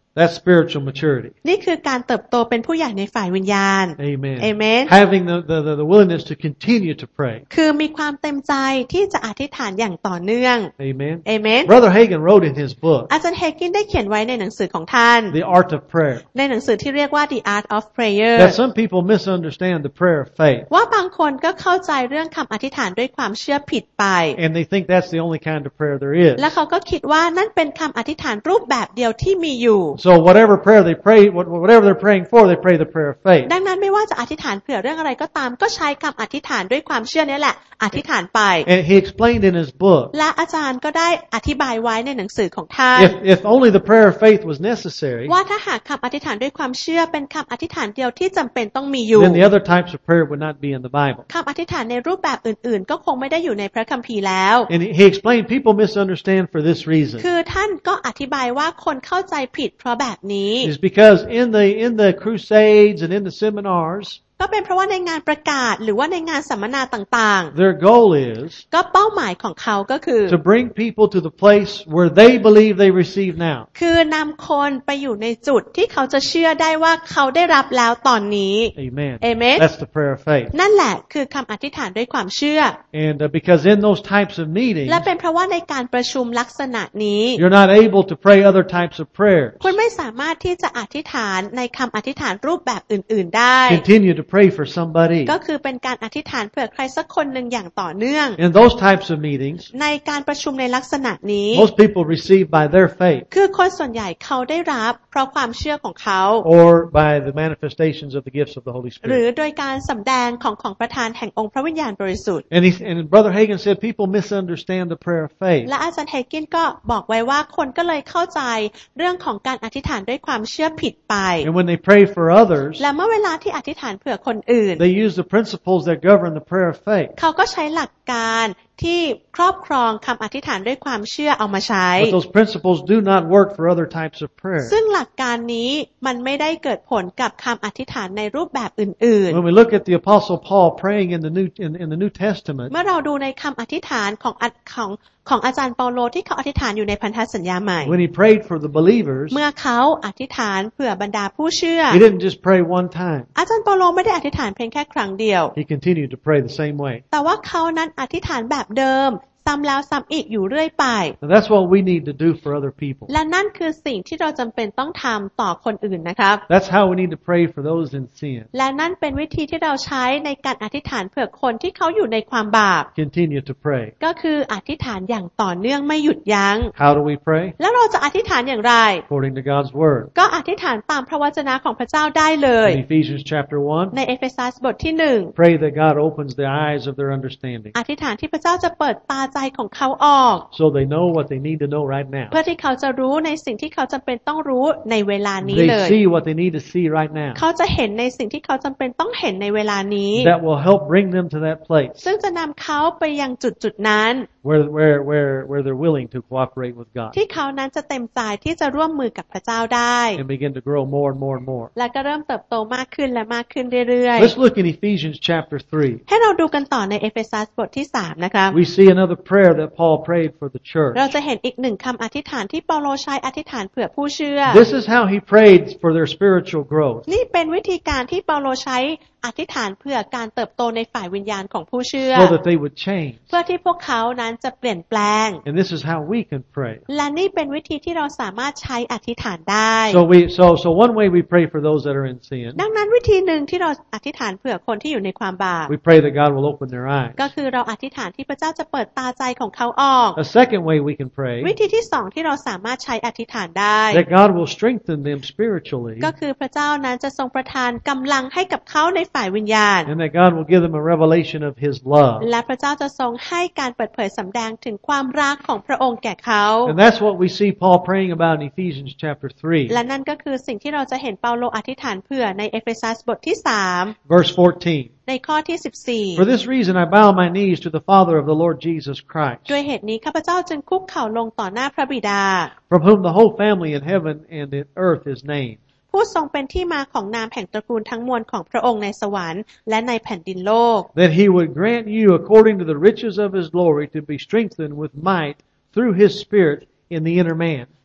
That's spiritual maturity. นี่คือการเติบโตเป็นผู้ใหญ่ในฝ่ายวิญญาณ Amen. Amen. Having the, the, the willingness to continue to pray. คือมีความเต็มใจที่จะอธิษฐานอย่างต่อเนื่อง Amen. Amen. Brother Hagin wrote in his book, อาจารย์เฮกินได้เขียนไว้ในหนังสือของท่าน The Art of Prayer, ในหนังสือที่เรียกว่า The Art of Prayer that some people misunderstand the prayer of faith. ว่าบางคนก็เข้าใจเรื่องคำอธิษฐานด้วยความเชื่อผิดไป And they think that's the only kind of prayer there is. และเขาก็คิดว่านั่นเป็นคำอธิษฐานรูปแบบเดียวที่มีอยู่ So whatever prayer they pray, whatever they're praying for, they pray the prayer of faith. ดังนั้นไม่ว่าจะอธิษฐานเผื่อเรื่องอะไรก็ตามก็ใช้คำอธิษฐานด้วยความเชื่อนี่แหละอธิษฐานไป And he explained in his book, และอาจารย์ก็ได้อธิบายไว้ในหนังสือของท่าน if, if only the prayer of faith was necessary, ว่าถ้าหากคำอธิษฐานด้วยความเชื่อเป็นคำอธิษฐานเดียวที่จำเป็นต้องมีอยู่ then the other types of prayer would not be in the Bible. คำอธิษฐานในรูปแบบอื่นๆก็คงไม่ได้อยู่ในพระคัมภีร์แล้ว And he explained people misunderstand for this reason. คือท่านก็อธิบายว่าคนเข้าใจผิดเพราะแบบนี้ Is because in the in the crusades and in the seminars, ก็เป็นเพราะว่าในงานประกาศหรือว่าในงานสัมมนาต่างๆ their goal is ก็เป้าหมายของเขาก็คือ to bring people to the place where they believe they receive now. คือนำคนไปอยู่ในจุดที่เขาจะเชื่อได้ว่าเขาได้รับแล้วตอนนี้ Amen. Amen. That's the prayer of faith. นั่นแหละคือคำอธิษฐานด้วยความเชื่อ And uh, because in those types of meetings, และเป็นเพราะว่าในการประชุมลักษณะนี้ you're not able to pray other types of prayers. คุณไม่สามารถที่จะอธิษฐานในคำอธิษฐานรูปแบบอื่นๆได้ Continue to pray for somebody. ก็คือเป็นการอธิษฐานเผื่อใครสักคนหนึ่งอย่างต่อเนื่อง In those types of meetings, ในการประชุมในลักษณะนี้ most people receive by their faith คือคนส่วนใหญ่เขาได้รับเพราะความเชื่อของเขา or by the manifestations of the gifts of the Holy หรือ Spirit. โดยการสำแดงของของประธานแห่งองค์พระวิญญาณบริสุทธิ์ And, he, and Brother Hagin said people misunderstand the prayer of faith. และอาจารย์เฮกินก็บอกไว้ว่าคนก็เลยเข้าใจเรื่องของการอธิษฐานด้วยความเชื่อผิดไป And when they pray for others, และเมื่อเวลาที่อธิษฐานเผื่อคนอื่น they use the principles that govern the prayer of faith. เขาก็ใช้หลักการที่ครอบครองคำอธิษฐานด้วยความเชื่อเอามาใช้ But those principles do not work for other types of prayer. ซึ่งหลักการนี้มันไม่ได้เกิดผลกับคำอธิษฐานในรูปแบบอื่น When we look at the Apostle Paul praying in the New in, in the New ๆ Testament, เมื่อเราดูในคำอธิษฐานของของของอาจารย์เปาโลที่เขาอธิษฐานอยู่ในพันธสัญญาใหม่ when he prayed for the believers, เมื่อเขาอธิษฐานเผื่อบรรดาผู้เชื่อ he didn't just pray one time. อาจารย์เปาโลไม่ได้อธิษฐานเพียงแค่ครั้งเดียว He continued to pray the same way. แต่ว่าเขานั้นอธิษฐานแบบเดิมซ้ำแล้วซ้ำอีกอยู่เรื่อยไป And that's what we need to do for other people. และนั่นคือสิ่งที่เราจำเป็นต้องทำต่อคนอื่นนะครับ That's how we need to pray for those in sin. และนั่นเป็นวิธีที่เราใช้ในการอธิษฐานเผื่อคนที่เขาอยู่ในความบาป Continue to pray. ก็คืออธิษฐานอย่างต่อเนื่องไม่หยุดยัง้ง How do we pray? แล้วเราจะอธิษฐานอย่างไร According to God's Word. ก็อธิษฐานตามพระวจนะของพระเจ้าได้เลย In Ephesians chapter one, ในเอเฟซัสบทที่หนึ่ง pray that God opens the eyes of their understanding อธิษฐานที่พระเจ้าจะเปิดตาใจของเขาออก so they know what they need to know right now. เพื่อที่เขาจะรู้ในสิ่งที่เขาจำเป็นต้องรู้ในเวลานี้เลย They see what they need to see right now. เขาจะเห็นในสิ่งที่เขาจำเป็นต้องเห็นในเวลานี้ That will help bring them to that place ซึ่งจะนำเขาไปยังจุดจุดนั้น where where where where they're willing to cooperate with God ที่เขานั้นจะเต็มใจที่จะร่วมมือกับพระเจ้าได้ and begin to grow more and more and more. และก็เริ่มเติบโตมากขึ้นและมากขึ้นเรื่อย Let's look in Ephesians chapter three. ๆให้เราดูกันต่อในเอเฟซัสบทที่สามนะคะ We see another prayer that Paul prayed for the church. เราจะเห็นอีกหนึ่งคำอธิษฐานที่เปาโลใช้อธิษฐานเผื่อผู้เชื่อ This is how he prayed for their spiritual growth. นี่เป็นวิธีการที่เปาโลใช้อธิษฐานเพื่อการเติบโตในฝ่ายวิญญาณของผู้เชื่อ So that they would change. เพื่อที่พวกเขานั้นจะเปลี่ยนแปลง And this is how we can pray. และนี่เป็นวิธีที่เราสามารถใช้อธิษฐานได้ So we so so one way we pray for those that are in sin. ดังนั้นวิธีหนึ่งที่เราอธิษฐานเผื่อคนที่อยู่ในความบาป We pray that God will open their eyes. ก็คือเราอธิษฐานที่พระเจ้าจะเปิดตาใจของเขาออก A second way we can pray วิธีที่สองที่เราสามารถใช้อธิษฐานได้ that God will strengthen them spiritually ก็คือพระเจ้านั้นจะทรงประทานกำลังให้กับเขาในฝ่ายวิญญาณ and that God will give them a revelation of His love. และพระเจ้าจะทรงให้การเปิดเผยสำแดงถึงความรักของพระองค์แก่เขา And that's what we see Paul praying about in Ephesians chapter three, และนั่นก็คือสิ่งที่เราจะเห็นเปาโลอธิษฐานเผื่อในเอเฟซัสบทที่สาม verse fourteen. ในข้อที่สิบสี่ For this reason I bow my knees to the Father of the Lord Jesus Christ, ด้วยเหตุนี้ข้าพเจ้าจึงคุกเข่าลงต่อหน้าพระบิดา from whom the whole family in heaven and in earth is named, ผู้ทรงเป็นที่มาของนามแห่งตระกูลทั้งมวลของพระองค์ในสวรรค์และในแผ่นดินโลก that He would grant you according to the riches of His glory to be strengthened with might through His Spirit in the inner man.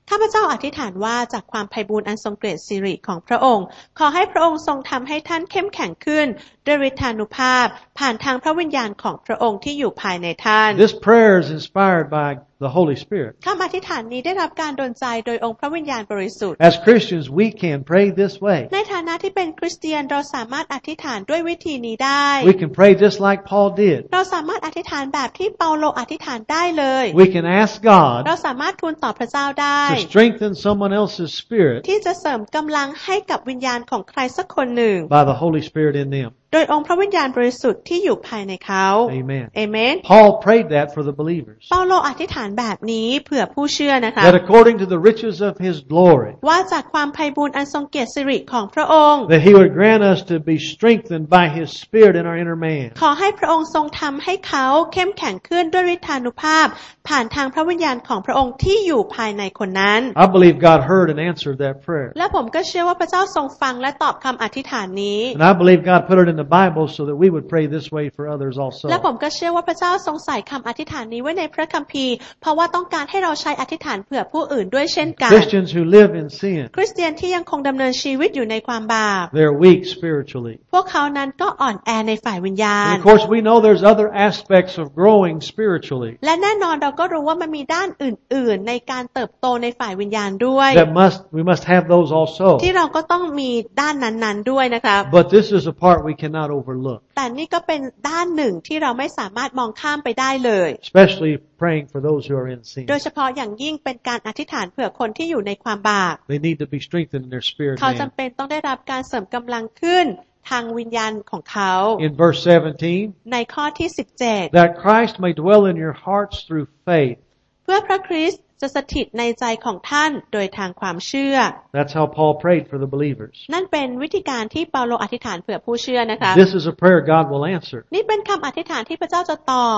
ข้าพเจ้าอธิษฐานว่าจากความไพบูลย์อันทรงเกรดสิริของพระองค์ขอให้พระองค์ทรงทำให้ท่านเข้มแข็งขึ้นด้วยฤทธานุภาพผ่านทางพระวิญญาณของพระองค์ที่อยู่ภายในท่าน This prayer is inspired by the Holy Spirit. คำอธิษฐานนี้ได้รับการดลใจโดยองค์พระวิญญาณบริสุทธิ์ As Christians, we can pray this way. ในฐานะที่เป็นคริสเตียนเราสามารถอธิษฐานด้วยวิธีนี้ได้ We can pray just like Paul did. เราสามารถอธิษฐานแบบที่เปาโลอธิษฐานได้เลย We can ask God เราสามารถทูลต่อพระเจ้าได้ to strengthen someone else's spirit ที่จะเสริมกำลังให้กับวิญญาณของใครสักคนหนึ่ง by the Holy Spirit in them. โดยองค์พระวิญญาณบริสุทธิ์ที่อยู่ภายในเขา Amen. เอเมน Paul prayed that for the believers. เปาโลอธิษฐานแบบนี้เผื่อผู้เชื่อนะคะ That according to the riches of his glory, ว่าจากความไพบูลย์อันทรงเกียรติสิริของพระองค์ that he would grant us to be strengthened by his spirit in our inner man. ขอให้พระองค์ทรงทำให้เขาเข้มแข็งขึ้นด้วยฤทธานุภาพผ่านทางพระวิญญาณของพระองค์ที่อยู่ภายในคนนั้น I believe God heard and answered that prayer. และผมก็เชื่อว่าพระเจ้าทรงฟังและตอบคำอธิษฐานนี้ And I believe God put it in the Bible so that we would pray this way for others also. และผมก็เชื่อว่าพระเจ้าทรงใส่คำอธิษฐานนี้ไว้ในพระคัมภีร์เพราะว่าต้องการให้เราใช้อธิษฐานเผื่อผู้อื่นด้วยเช่นกัน Christians who live in sin, คริสเตียนที่ยังคงดำเนินชีวิตอยู่ในความบาป they're weak spiritually. พวกเขานั้นก็อ่อนแอในฝ่ายวิญญาณ And of course, we know there's other aspects of growing spiritually และแน่นอนเราก็รู้ว่ามันมีด้านอื่นๆในการเติบโตในฝ่ายวิญญาณด้วย that must we must have those also. ที่เราก็ต้องมีด้านนั้นๆด้วยนะครับ But this is a part we cannot overlook, แต่นี่ก็เป็นด้านหนึ่งที่เราไม่สามารถมองข้ามไปได้เลย especially praying for those who are in sin. โดยเฉพาะอย่างยิ่งเป็นการอธิษฐานเผื่อคนที่อยู่ในความบาป They need to be strengthened in their spirit เขา man. จำเป็นต้องได้รับการเสริมกำลังขึ้นทางวิญญาณของเขา In verse seventeen, ในข้อที่สิบเจ็ด that Christ may dwell in your hearts through faith. เพื่อพระคริสต์จะสถิตในใจของท่านโดยทางความเชื่อ That's how Paul prayed for the believers. นั่นเป็นวิธีการที่เปาโลอธิษฐานเผื่อผู้เชื่อนะคะ This is a prayer God will answer. นี่เป็นคำอธิษฐานที่พระเจ้าจะตอบ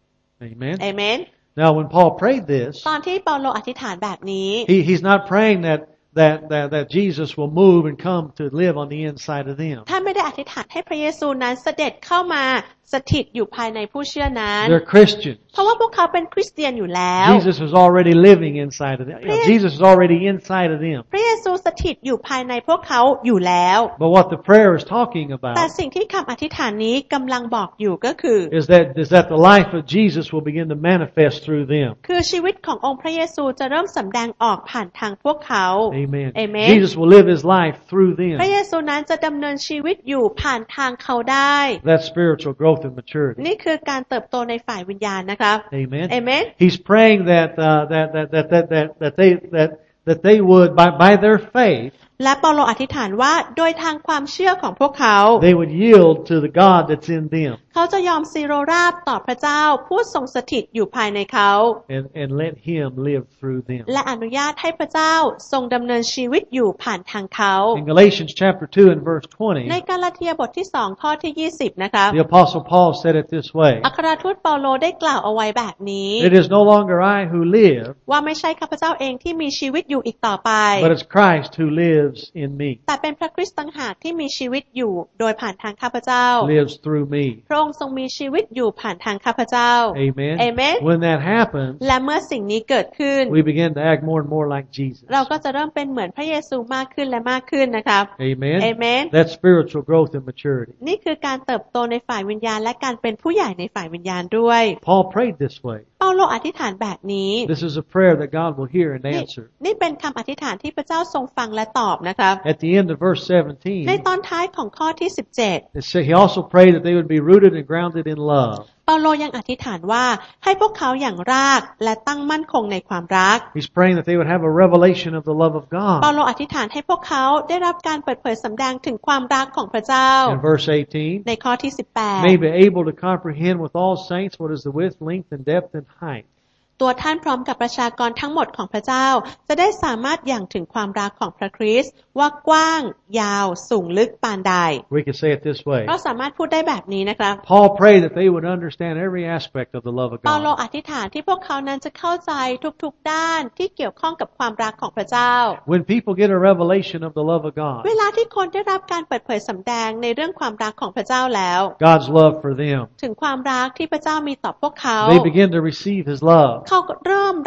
Amen. เอเมน Now, when Paul prayed this, ตอนที่เปาโลอธิษฐานแบบนี้ he, he's not praying that, that, that, that Jesus will move and come to live on the inside of them. ท่านไม่ได้อธิษฐานให้พระเยซูนั้นเสด็จเข้ามาสถิตอยู่ภายในผู้เชื่อนั้น They're Christians. เพราะว่าพวกเขาเป็นคริสเตียนอยู่แล้ว Jesus is already living inside of them. You know, Jesus is already inside of them. พระเยซูสถิตอยู่ภายในพวกเขาอยู่แล้ว But what the prayer is talking แต่ about สิ่งที่คำอธิษฐานนี้กำลังบอกอยู่ก็คือ is that, is that the life of Jesus will begin to manifest through them. คือชีวิตขององค์พระเยซูจะเริ่มสำแดงออกผ่านทางพวกเขา Amen. Amen. Jesus will live his life through พระ them. เยซูนั้นจะดำเนินชีวิตอยู่ผ่านทางเขาได้ That's spiritual growth and maturity. นี่คือการเติบโตในฝ่ายวิญญาณนะครับ Amen. เอเมน He's praying that, uh, that, that, that, that, that, that they, that, that they would, by, by their faith, และเปาโลอธิษฐานว่าโดยทางความเชื่อของพวกเขา they would yield to the God that's in them เขาจะยอมซีโรราบต่อพระเจ้าผู้ทรงสถิตอยู่ภายในเขา and, and let Him live through them. และอนุญาตให้พระเจ้าทรงดำเนินชีวิตอยู่ผ่านทางเขา In Galatians chapter two and verse twenty, ในกาลาเทียบทที่สองข้อที่ยี่สิบนะครับ the Apostle Paul said it this way, อัครทูตเปาโลได้กล่าวเอาไว้แบบนี้ It is no longer I who live, ว่าไม่ใช่ข้าพเจ้าเองที่มีชีวิตอยู่อีกต่อไป but it's Christ who lives in me, แต่เป็นพระคริสต์ต่างหากที่มีชีวิตอยู่โดยผ่านทางข้าพเจ้า lives through me. พระองค์ทรงมีชีวิตอยู่ผ่านทางข้าพเจ้า Amen. Amen. When that happens, และเมื่อสิ่งนี้เกิดขึ้น we begin to act more and more like Jesus. เราก็จะเริ่มเป็นเหมือนพระเยซูมากขึ้นและมากขึ้นนะครับ Amen. Amen. That's spiritual growth and maturity. นี่คือการเติบโตในฝ่ายวิญญาณและการเป็นผู้ใหญ่ในฝ่ายวิญญาณด้วย Paul prayed this way. เปาโลอธิษฐานแบบนี้ This is a prayer that God will hear and นี่ answer. นี่เป็นคำอธิษฐานที่พระเจ้าทรงฟังและตอบนะครับ At the end of verse seventeen, ในตอนท้ายของข้อที่สิบเจ็ด it said, he also prayed that they would be rooted and grounded in love. เปาโลยังอธิษฐานว่าให้พวกเขาอย่างรากและตั้งมั่นคงในความรัก He's praying that they would have a revelation of the love of เปา God. โลอธิษฐานให้พวกเขาได้รับการเปิดเผยสำแดงถึงความรักของพระเจ้า In verse eighteen, ในข้อที่สิบแปด may be able to comprehend with all saints what is the width, length, and depth and height. ตัวท่านพร้อมกับประชากรทั้งหมดของพระเจ้าจะได้สามารถอย่างถึงความรักของพระคริสต์ว่ากว้างยาวสูงลึกปานใด We can say it this way. เราสามารถพูดได้แบบนี้นะครับ Paul prayed that they would understand every aspect of the love of เปาโล God. อธิษฐานที่พวกเขานั้นจะเข้าใจทุกๆด้านที่เกี่ยวข้องกับความรักของพระเจ้า When people get a revelation of the love of เว God, ลาที่คนได้รับการเปิดเผยสำแดงในเรื่องความรักของพระเจ้าแล้ว God's love for them, ถึงความรักที่พระเจ้ามีต่อพวกเขา they begin to receive His love. เขาก็เริ่มรับ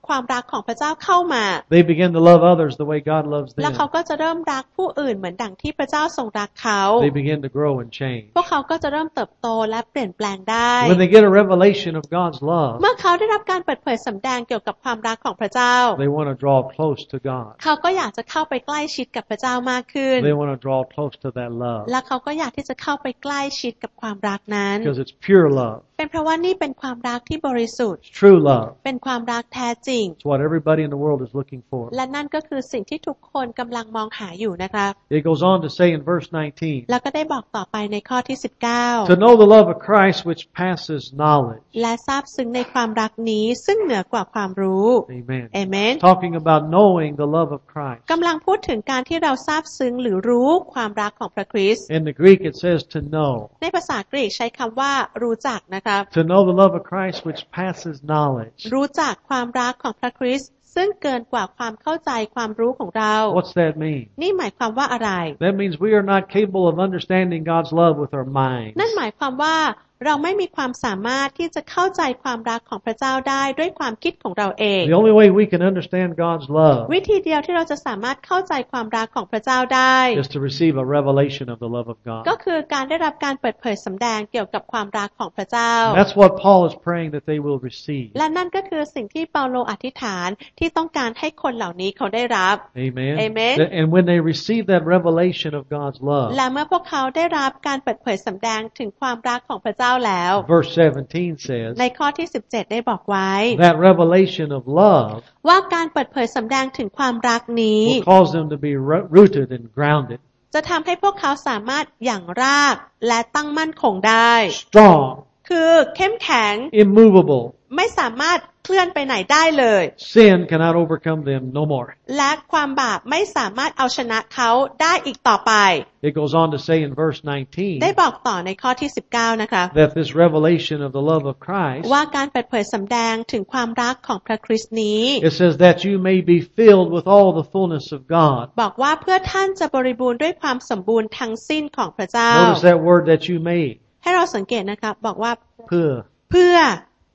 ความรักของพระเจ้าเข้ามา they begin to love others the way God loves แล้ว them. เขาก็จะเริ่มรักผู้อื่นเหมือนดั่งที่พระเจ้าทรงรักเขา They begin to grow and change. พวกเขาก็จะเริ่มเติบโตและเปลี่ยนแปลงได้ When they get a revelation of God's love, เมื่อเขาได้รับการเปิดเผยสำแดงเกี่ยวกับความรักของพระเจ้า they want to draw close to God. เขาก็อยากจะเข้าไปใกล้ชิดกับพระเจ้ามากขึ้น They want to draw close to that love และเขาก็อยากที่จะเข้าไปใกล้ชิดกับความรักนั้น because it's pure love. เป็นเพราะว่านี่เป็นความรักที่บริสุทธิ์ It's true love. เป็นความรักแท้จริง It's what everybody in the world is looking for. และนั่นก็คือสิ่งที่ทุกคนกำลังมองหาอยู่นะครับ It goes on to say in verse nineteen, แล้วก็ได้บอกต่อไปในข้อที่สิบเก้า to know the love of Christ which passes knowledge. และทราบซึ้งในความรักนี้ซึ่งเหนือกว่าความรู้ Amen. เอเมน Talking about knowing the love of Christ. กำลังพูดถึงการที่เราทราบซึ้งหรือรู้ความรักของพระคริสต์ In the Greek it says to know. ในภาษากรีกใช้คำว่ารู้จักนะครับ To know the love of Christ which passes knowledge. รู้จักความรักของพระคริสต์ซึ่งเกินกว่าความเข้าใจความรู้ของเรา What's that mean? นี่หมายความว่าอะไร That means we are not capable of understanding God's love with our minds. นั่นหมายความว่าเราไม่มีความสามารถที่จะเข้าใจความรักของพระเจ้าได้ด้วยความคิดของเราเอง The only way we can understand God's love วิธีเดียวที่เราจะสามารถเข้าใจความรักของพระเจ้าได้ is to receive a revelation of the love of God. ก็คือการได้รับการเปิดเผยสำแดงเกี่ยวกับความรักของพระเจ้า That's what Paul is praying that they will receive. และนั่นก็คือสิ่งที่เปาโลอธิษฐานที่ต้องการให้คนเหล่านี้เขาได้รับ Amen. Amen. And when they receive that revelation of God's love, และเมื่อพวกเขาได้รับการเปิดเผยสำแดงถึงความรักของพระเจ้าแล้ว verse seventeen says, ในข้อที่สิบเจ็ดได้บอกไว้ that revelation of love ว่าการเปิดเผยสำแดงถึงความรักนี้ will cause them to be rooted and grounded, จะทำให้พวกเขาสามารถหยั่งรากและตั้งมั่นคงได้ strong, คือเข้มแข็ง immovable. ไม่สามารถเคลื่อนไปไหนได้เลย Sin cannot overcome them no more. และความบาปไม่สามารถเอาชนะเขาได้อีกต่อไป It goes on to say in verse nineteen ได้บอกต่อในข้อที่สิบเก้านะคะ that this revelation of the love of Christ, ว่าการเปิดเผยสำแดงถึงความรักของพระคริสต์นี้ it says that you may be filled with all the fullness of God. บอกว่าเพื่อท่านจะบริบูรณ์ด้วยความสมบูรณ์ทั้งสิ้นของพระเจ้า Notice that word that you may. ให้เราสังเกตนะครับบอกว่าเพื่อเพื่อ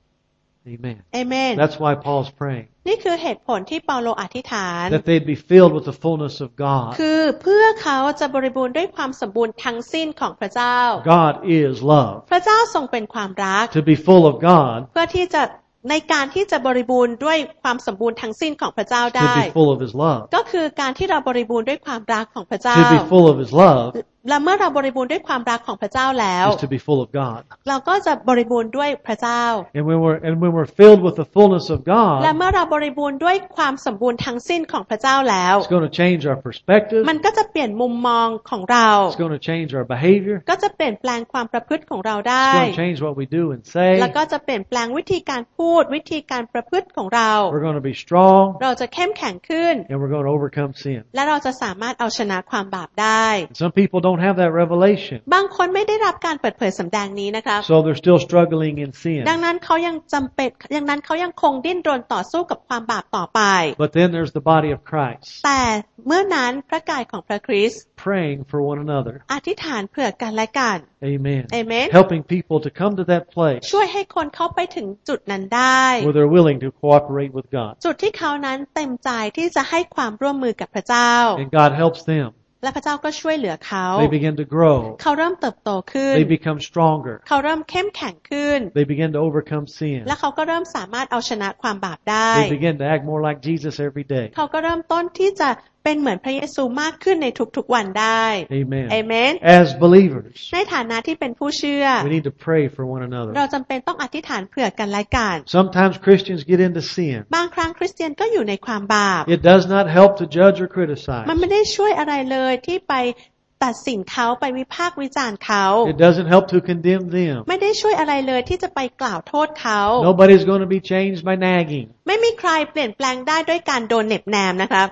Amen. เอเมน That's why Paul's praying. นี่คือเหตุผลที่เปาโลอธิษฐาน That they'd be filled with the fullness of God. คือเพื่อเขาจะบริบูรณ์ด้วยความสมบูรณ์ทั้งสิ้นของพระเจ้า God is love. พระเจ้าทรงเป็นความรัก To be full of God, เพื่อที่จะในการที่จะบริบูรณ์ด้วยความสมบูรณ์ทั้งสิ้นของพระเจ้า to ได้ be full of His love. ก็คือการที่เราบริบูรณ์ด้วยความรักของพระเจ้า To be full of His love และเมื่อเราบริบูรณ์ด้วยความรักของพระเจ้าแล้ว is to be full of God. เราก็จะบริบูรณ์ด้วยพระเจ้า And when we're and when we're filled with the fullness of และ God, เมื่อเราบริบูรณ์ด้วยความสมบูรณ์ทั้งสิ้นของพระเจ้าแล้ว it's going to change our perspective. มันก็จะเปลี่ยนมุมมองของเรา It's going to change our behavior. ก็จะเปลี่ยนแปลงความประพฤติของเราได้ It's going to change what we do and say. แล้วก็จะเปลี่ยนแปลงวิธีการพูดวิธีการประพฤติของเรา We're going to be strong เราจะเข้มแข็งขึ้น and we're going to overcome sin. และเราจะสามารถเอาชนะความบาปได้ And some people don't have that revelation, บางคนไม่ได้รับการเปิดเผยสำแดงนี้นะครับ so they're still struggling in sin. ดังนั้นเขายังจำเป็นดังนั้นเขายังคงดิ้นรนต่อสู้กับความบาปต่อไป But then there's the body of Christ แต่เมื่อนั้นพระกายของพระคริสต์ praying for one another. อธิษฐานเผื่อกันและกัน Amen. Amen. Helping people to come to that place ช่วยให้คนเข้าไปถึงจุดนั้นได้ where they're willing to cooperate with God. จุดที่เขานั้นเต็มใจที่จะให้ความร่วมมือกับพระเจ้า And God helps them. และพระเจ้าก็ช่วยเหลือเขา They begin to grow. เขาเริ่มเติบโตขึ้น They become stronger. เขาเริ่มเข้มแข็งขึ้น They begin to overcome sin. และเขาก็เริ่มสามารถเอาชนะความบาปได้ They begin to act more like Jesus every day. เขาก็เริ่มต้นที่จะเป็นเหมือนพระเยซูมากขึ้นในทุกๆวันได้ Amen. Amen. As believers, ในฐานะที่เป็นผู้เชื่อ we need to pray for one เรา another. จำเป็นต้องอธิษฐานเผื่อกันและกัน Sometimes Christians get into sin. บางครั้งคริสเตียนก็อยู่ในความบาป It does not help to judge or criticize. มันไม่ได้ช่วยอะไรเลยที่ไปตัดสินเขาไปวิพากษ์วิจารณ์เขา It doesn't help to condemn them. ไม่ได้ช่วยอะไรเลยที่จะไปกล่าวโทษเขา Nobody's going to be changed by nagging. ไม่มีใครเปลี่ยนแปลงได้ด้วยการโดนเหน็บแนมนะครับ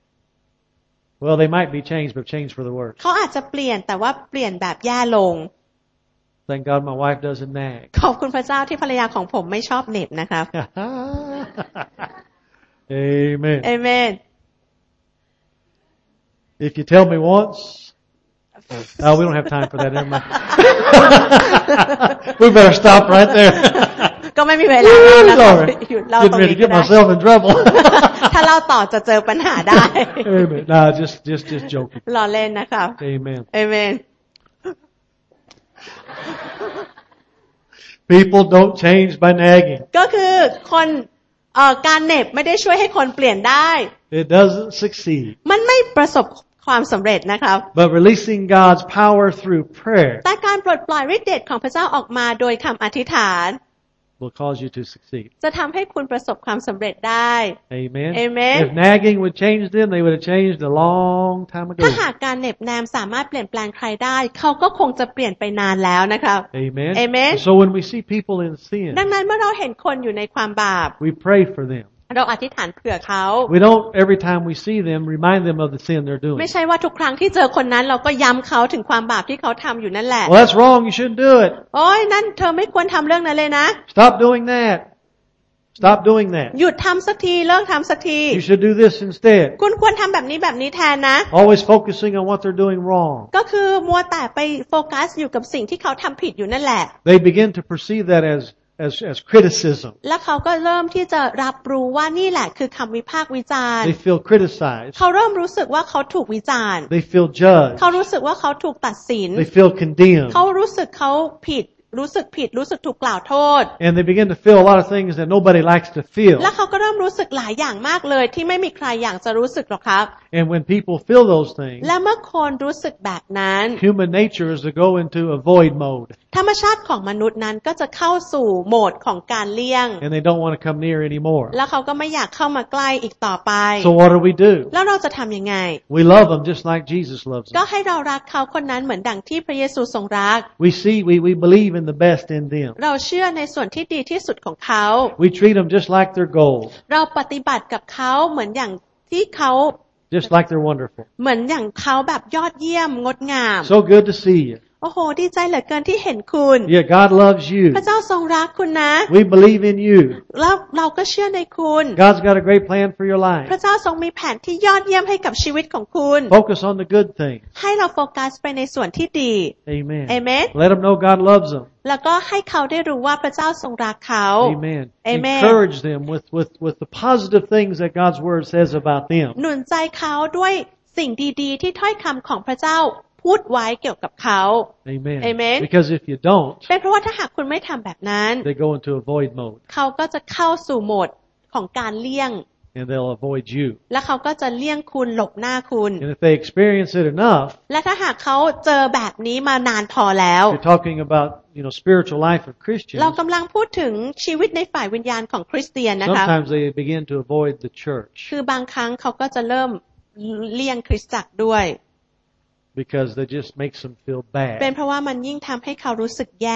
Well, they might be changed, but changed for the worse. เขาอาจจะเปลี่ยนแต่ว่าเปลี่ยนแบบแย่ลง Thank God my wife doesn't nag. ขอบคุณพระเจ้าที่ภรรยาของผมไม่ชอบเหน็บนะครับ Amen. เอเมน If you tell me once, oh, we don't have time for that. Never mind. We better stop right there. ก็ไม่มีเวลาแล้วนะคะหยุดเล่าตรงนี้ก็ได้ ถ้าเล่าต่อจะเจอปัญหาได้ Amen. Nah, just just just joking. ล้อเล่นนะคะ Amen. Amen. People don't change by nagging. ก็คือคนเอ่อการเหน็บไม่ได้ช่วยให้คนเปลี่ยนได้ It doesn't succeed. มันไม่ประสบความสำเร็จนะครับ But releasing God's power through prayer แต่การปลดปล่อยฤทธิ์เดชของพระเจ้าออกมาโดยคำอธิษฐาน will cause you to succeed. จะทำให้คุณประสบความสำเร็จได้ Amen. Amen. If nagging would change them, they would have changed a long time ถ้า ago. หากการเหน็บแนมสามารถเปลี่ยนแปลงใครได้เขาก็คงจะเปลี่ยนไปนานแล้วนะครับ Amen. Amen. So when we see people in sin, ดังนั้นเมื่อเราเห็นคนอยู่ในความบาป we pray for them. เราอธิษฐานเผื่อเขา We don't every time we see them remind them of the sin they're doing. ไม่ใช่ว่าทุกครั้งที่เจอคนนั้นเราก็ย้ำเขาถึงความบาปที่เขาทำอยู่นั่นแหละ Well, that's wrong. You shouldn't do it. โอ๊ยนั่นเธอไม่ควรทำเรื่องนั้นเลยนะ Stop doing that. Stop doing that. หยุดทำสักทีเลิกทำสักที You should do this instead. คุณควรทำแบบนี้แบบนี้แทนนะ Always focusing on what they're doing wrong. ก็คือมัวแต่ไปโฟกัสอยู่กับสิ่งที่เขาทำผิดอยู่นั่นแหละ They begin to perceive that as as as criticism. แล้วเขาก็เริ่มที่จะรับรู้ว่านี่แหละคือคำวิพากษ์วิจารณ์ They feel criticized. เขาเริ่มรู้สึกว่าเขาถูกวิจารณ์ They feel judged. เขารู้สึกว่าเขาถูกตัดสิน They feel condemned. เขารู้สึกเขาผิดรู้สึกผิดรู้สึกถูกกล่าวโทษ And they begin to feel a lot of things that nobody likes to feel. แล้วเขาก็เริ่มรู้สึกหลายอย่างมากเลยที่ไม่มีใครอยากจะรู้สึกหรอกครับ And when people feel those things, และเมื่อคนรู้สึกแบบนั้น human nature is to go into avoid mode. ธรรมชาติของมนุษย์นั้นก็จะเข้าสู่โหมดของการเลี่ยง And they don't want to come near anymore. แล้วเขาก็ไม่อยากเข้ามาใกล้อีกต่อไป So what do we do? แล้วเราจะทำยังไง We love them just like Jesus loves ก็ them. ให้เรารักเขาคนนั้นเหมือนดั่งที่พระเยซูทรงรัก We see, we, we believe in the best in them. เราเชื่อในส่วนที่ดีที่สุดของเขา We treat them just like they're gold. เราปฏิบัติกับเขาเหมือนอย่างที่เขา Just like they're wonderful. เหมือนอย่างเขาแบบยอดเยี่ยมงดงาม So good to see you. โอ้โหดีใจเหลือเกินที่เห็นคุณ Yeah, God loves you. พระเจ้าทรงรักคุณนะ We believe in you. แล้วเราก็เชื่อในคุณ God's got a great plan for your life. พระเจ้าทรงมีแผนที่ยอดเยี่ยมให้กับชีวิตของคุณ Focus on the good things. ให้เราโฟกัสไปในส่วนที่ดี Amen. Amen. Let them know God loves them. แล้วก็ให้เขาได้รู้ว่าพระเจ้าทรงรักเขา Amen. Amen. Encourage them with, with, with the positive things that God's Word says about them. หนุนใจเขาด้วยสิ่งดีๆที่ถ้อยคำของพระเจ้าพูดไว้เกี่ยวกับเขา Amen. Amen. Because if you don't, เป็นเพราะว่าถ้าหากคุณไม่ทำแบบนั้น they go into avoid mode เขาก็จะเข้าสู่โหมดของการเลี่ยง and they'll avoid you. และเขาก็จะเลี่ยงคุณหลบหน้าคุณ And if they experience it enough, และถ้าหากเขาเจอแบบนี้มานานพอแล้ว you're talking about, you know, spiritual life of Christians. เรากำลังพูดถึงชีวิตในฝ่ายวิญญาณของคริสเตียนนะคะ Sometimes they begin to avoid the church คือบางครั้งเขาก็จะเริ่มเลี่ยงคริสตจักรด้วย because that just makes them feel เป็น bad. เพราะว่ามันยิ่งทำให้เขารู้สึกแย่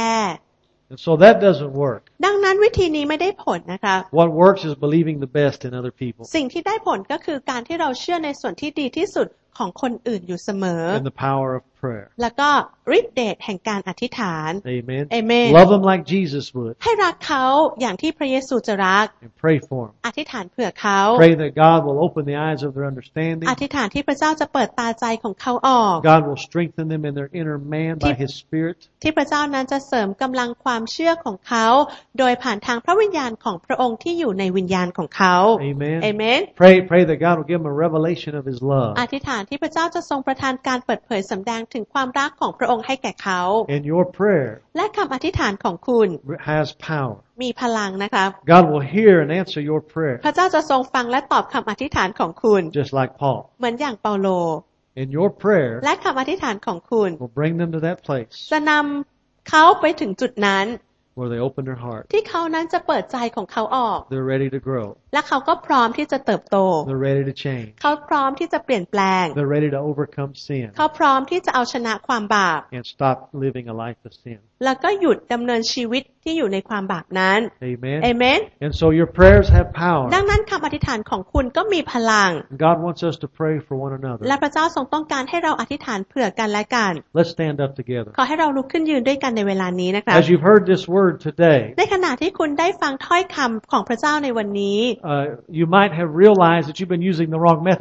And so that doesn't work. ดังนั้นวิธีนี้ไม่ได้ผลนะคะ What works is believing the best in other people สิ่งที่ได้ผลก็คือการที่เราเชื่อในส่วนที่ดีที่สุดของคนอื่นอยู่เสมอ and the power of prayer. แล้วก็ฤทธิ์เดชแห่งการอธิษฐาน Amen. Amen. Love them like Jesus would ให้รักเขาอย่างที่พระเยซูจะรัก and pray for them. อธิษฐานเผื่อเขา Pray that God will open the eyes of their understanding. อธิษฐานที่พระเจ้าจะเปิดตาใจของเขาออก God will strengthen them in their inner man by His Spirit. ที่พระเจ้านั้นจะเสริมกำลังความเชื่อของเขาโดยผ่านทางพระวิญญาณของพระองค์ที่อยู่ในวิญญาณของเขา Amen. Amen. Pray, pray that God will give them a revelation of His love. อธิษฐานที่พระเจ้าจะทรงประทานการเปิดเผยสำแดงถึงความรักของพระองค์ให้แก่เขา And your prayer และคำอธิษฐานของคุณ has power. มีพลังนะคะ God will hear and answer your prayer, พระเจ้าจะทรงฟังและตอบคำอธิษฐานของคุณ just like Paul. เหมือนอย่างเปาโล And your prayer และคำอธิษฐานของคุณ will bring them to that place จะนำเขาไปถึงจุดนั้น where they open their heart. ที่เขานั้นจะเปิดใจของเขาออก They're ready to grow. และเขาก็พร้อมที่จะเติบโต They're ready to change. เขาพร้อมที่จะเปลี่ยนแปลง They're ready to overcome sin เขาพร้อมที่จะเอาชนะความบาป and stop living a life of sin. แล้วก็หยุดดำเนินชีวิตที่อยู่ในความบาปนั้น Amen. Amen. And so your prayers have power. ดังนั้นคำอธิษฐานของคุณก็มีพลัง God wants us to pray for one another. และพระเจ้าทรงต้องการให้เราอธิษฐานเผื่อกันและกัน Let's stand up together. ขอให้เราลุกขึ้นยืนด้วยกันในเวลานี้นะคะ As you've heard this word today, ในขณะที่คุณได้ฟังถ้อยคำของพระเจ้าในวันนี้ uh, you might have realized that you've been using the wrong method.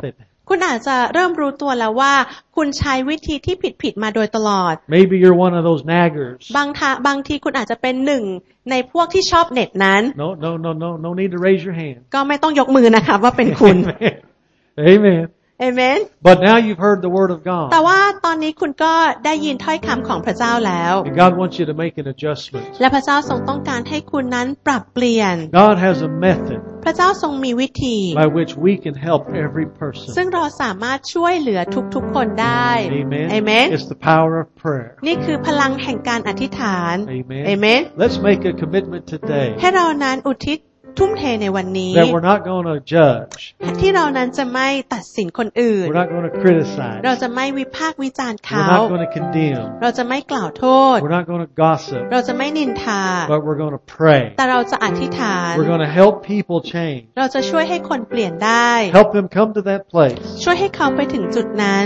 คุณอาจจะเริ่มรู้ตัวแล้วว่าคุณใช้วิธีที่ผิดๆมาโดยตลอด Maybe you're one of those naggers. บางทาบางทีคุณอาจจะเป็นหนึ่งในพวกที่ชอบเน็ตนั้น No, no, no, no, no need to raise your hand. ก็ไม่ต้องยกมือนะคะว่าเป็นคุณ Amen. Amen. But now you've heard the word of God. แต่ว่าตอนนี้คุณก็ได้ยินถ้อยคำของพระเจ้าแล้ว And God wants you to make an adjustment. และพระเจ้าทรงต้องการให้คุณนั้นปรับเปลี่ยน God has a method พระเจ้าทรงมีวิธี by which we can help every person. ซึ่งเราสามารถช่วยเหลือทุกๆคนได้ Amen. Amen. It's the power of prayer. นี่คือพลังแห่งการอธิษฐาน Amen. Amen. Let's make a commitment today ให้เรานั้นอุทิศทุ่มเทในวันนี้ that we're not going to judge. ที่เรานั้นจะไม่ตัดสินคนอื่น We're not going to criticize. เราจะไม่วิพากษ์วิจารณ์เขา We're not going to condemn. เราจะไม่กล่าวโทษ We're not going to gossip. เราจะไม่นินทา But we're going to pray. แต่เราจะอธิษฐาน We're going to help people change. เราจะช่วยให้คนเปลี่ยนได้ Help them come to that place ช่วยให้เขาไปถึงจุดนั้น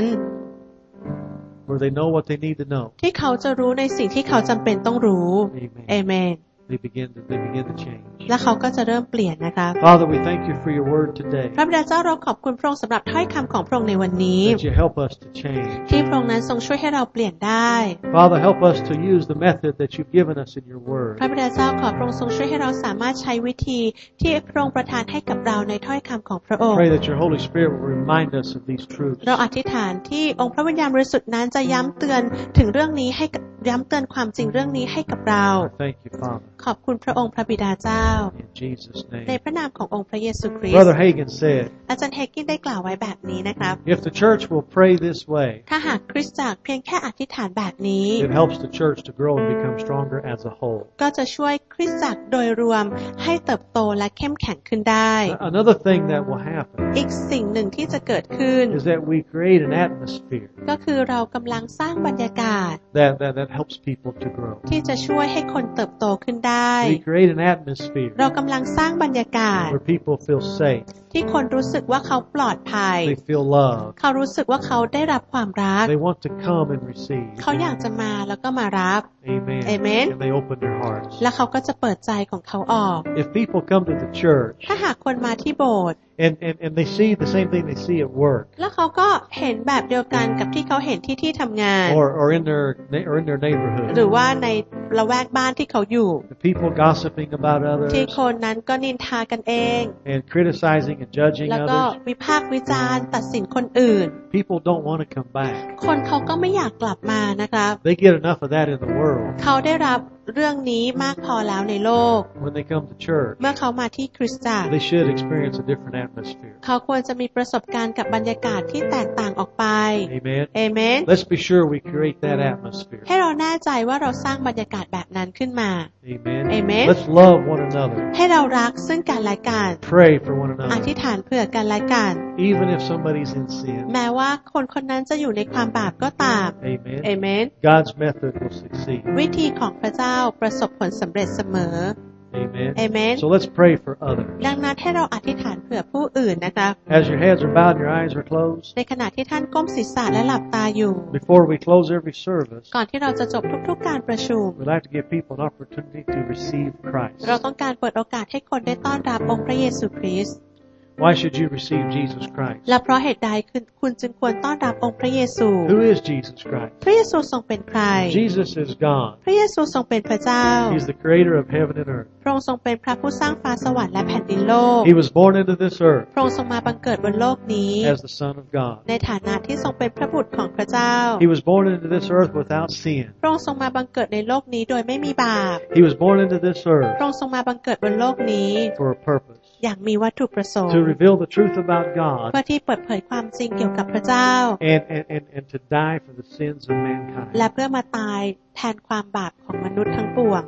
where they know what they need to know. ที่เขาจะรู้ในสิ่งที่เขาจำเป็นต้องรู้ Amen. เอเมน They begin to, they begin to change. และเขาก็จะเริ่มเปลี่ยนนะคะ Father, we thank you for your word today. พระบิดาเจ้าเราขอบคุณพระองค์สำหรับถ้อยคำของพระองค์ในวันนี้ That you help us to change. ที่พระองค์นั้นทรงช่วยให้เราเปลี่ยนได้ Father, help us to use the method that you've given us in your word. พระบิดาเจ้าขอพระองค์ทรงช่วยให้เราสามารถใช้วิธีที่พระองค์ประทานให้กับเราในถ้อยคำของพระองค์ Pray that your Holy Spirit will remind us of these truths. เราอธิษฐานที่องค์พระวิญญาณบริสุทธิ์นั้นจะย้ำเตือนถึงเรื่องนี้ให้ย้ำเตือนความจริงเรื่องนี้ให้กับเรา Thank you, Father. ขอบคุณพระองค์พระบิดาเจ้า In Jesus' ใน name. พระนามขององค์พระเยซูคริสต์ Brother Hagin said, อาจารย์เฮกกินได้กล่าวไว้แบบนี้นะครับ if the church will pray this way, ถ้าหากคริสตจักรเพียงแค่อธิษฐานแบบนี้ it helps the church to grow and become stronger as a whole. ก็จะช่วยคริสตจักรโดยรวมให้เติบโตและเข้มแข็งขึ้นได้ Another thing that will happen อีกสิ่งหนึ่งที่จะเกิดขึ้น is that we create an atmosphere ก็คือเรากำลังสร้างบรรยากาศ that, that, that helps people to grow. ที่จะช่วยให้คนเติบโตขึ้นได้ We create an atmosphere เรากำลังสร้างบรรยากาศ where people feel safe, ที่คนรู้สึกว่าเขาปลอดภัย they feel loved, เขารู้สึกว่าเขาได้รับความรัก they want to come and receive. เขาอยากจะมาแล้วก็มารับ Amen. Amen. And they open their hearts. และเขาก็จะเปิดใจของเขาออก If people come to the church ถ้าหากคนมาที่โบสถ์ and, and, and they see the same thing they see at work แล้วเขาก็เห็นแบบเดียวกันกับที่เขาเห็นที่ที่ทำงาน or, or in their or in their neighborhood, หรือว่าในละแวกบ้านที่เขาอยู่ the people gossiping about ที่ others คนนั้นก็นินทากันเอง and criticizing and judging แล้วก็ others, วิพากษ์วิจารณ์ตัดสินคนอื่น people don't want to come back. คนเขาก็ไม่อยากกลับมานะครับ They get enough of that in the world เขาได้รับเรื่องนี้มากพอแล้วในโลก when they come to church. เมื่อเขามาที่คริสตจักร They should experience a different atmosphere. เขาควรจะมีประสบการณ์กับบรรยากาศที่แตกต่างออกไป Amen. เอเมน Let's be sure we create that atmosphere. ให้เราแน่ใจว่าเราสร้างบรรยากาศแบบนั้นขึ้นมา Amen. Amen. Let's love one another. ให้เรารักซึ่งกันและกัน Pray for one อ another. ธิษฐานเผื่อกันและกัน Even if somebody's in sin. แม้ว่าคนคนนั้นจะอยู่ในความบาปก็ตาม Amen. เอเมน God's method will succeed. วิธีของพระเจ้าประสบผลสำเร็จเสมอ Amen. Amen. So let's pray for others. ดังนั้นให้เราอธิษฐานเผื่อผู้อื่นนะคะ As your heads are bowed and your eyes are closed, ในขณะที่ท่านก้มศีรษะและหลับตาอยู่ before we close every service, ก่อนที่เราจะจบทุกๆการประชุม we'd like to give people an opportunity to receive Christ. เราต้องการเปิดโอกาสให้คนได้ต้อนรับองค์พระเยซูคริสต์ Why should you receive Jesus Christ? และเพราะเหตุใดคุณจึงควรต้อนรับองค์พระเยซู Who is Jesus Christ? พระเยซูทรงเป็นใคร Jesus is God. พระเยซูทรงเป็นพระเจ้า He's the creator of heaven and earth. พระองค์ทรงเป็นพระผู้สร้างฟ้าสวรรค์และแผ่นดินโลก He was born into this earth พระองค์ทรงมาบังเกิดบนโลกนี้ as the Son of God. ในฐานะที่ทรงเป็นพระบุตรของพระเจ้า He was born into this earth without sin. พระองค์ทรงมาบังเกิดในโลกนี้โดยไม่มีบาป He was born into this พระ earth องค์ทรงมาบังเกิดบนโลกนี้ for a purpose. อย่างมีวัตถุประสงค์ To reveal the truth about God เพื่อที่เปิดเผยความจริงเกี่ยวกับพระเจ้า and, and, and, and to die for the sins of mankind. และเพื่อมาตายแทนความบาปของมนุษย์ทั้งปวง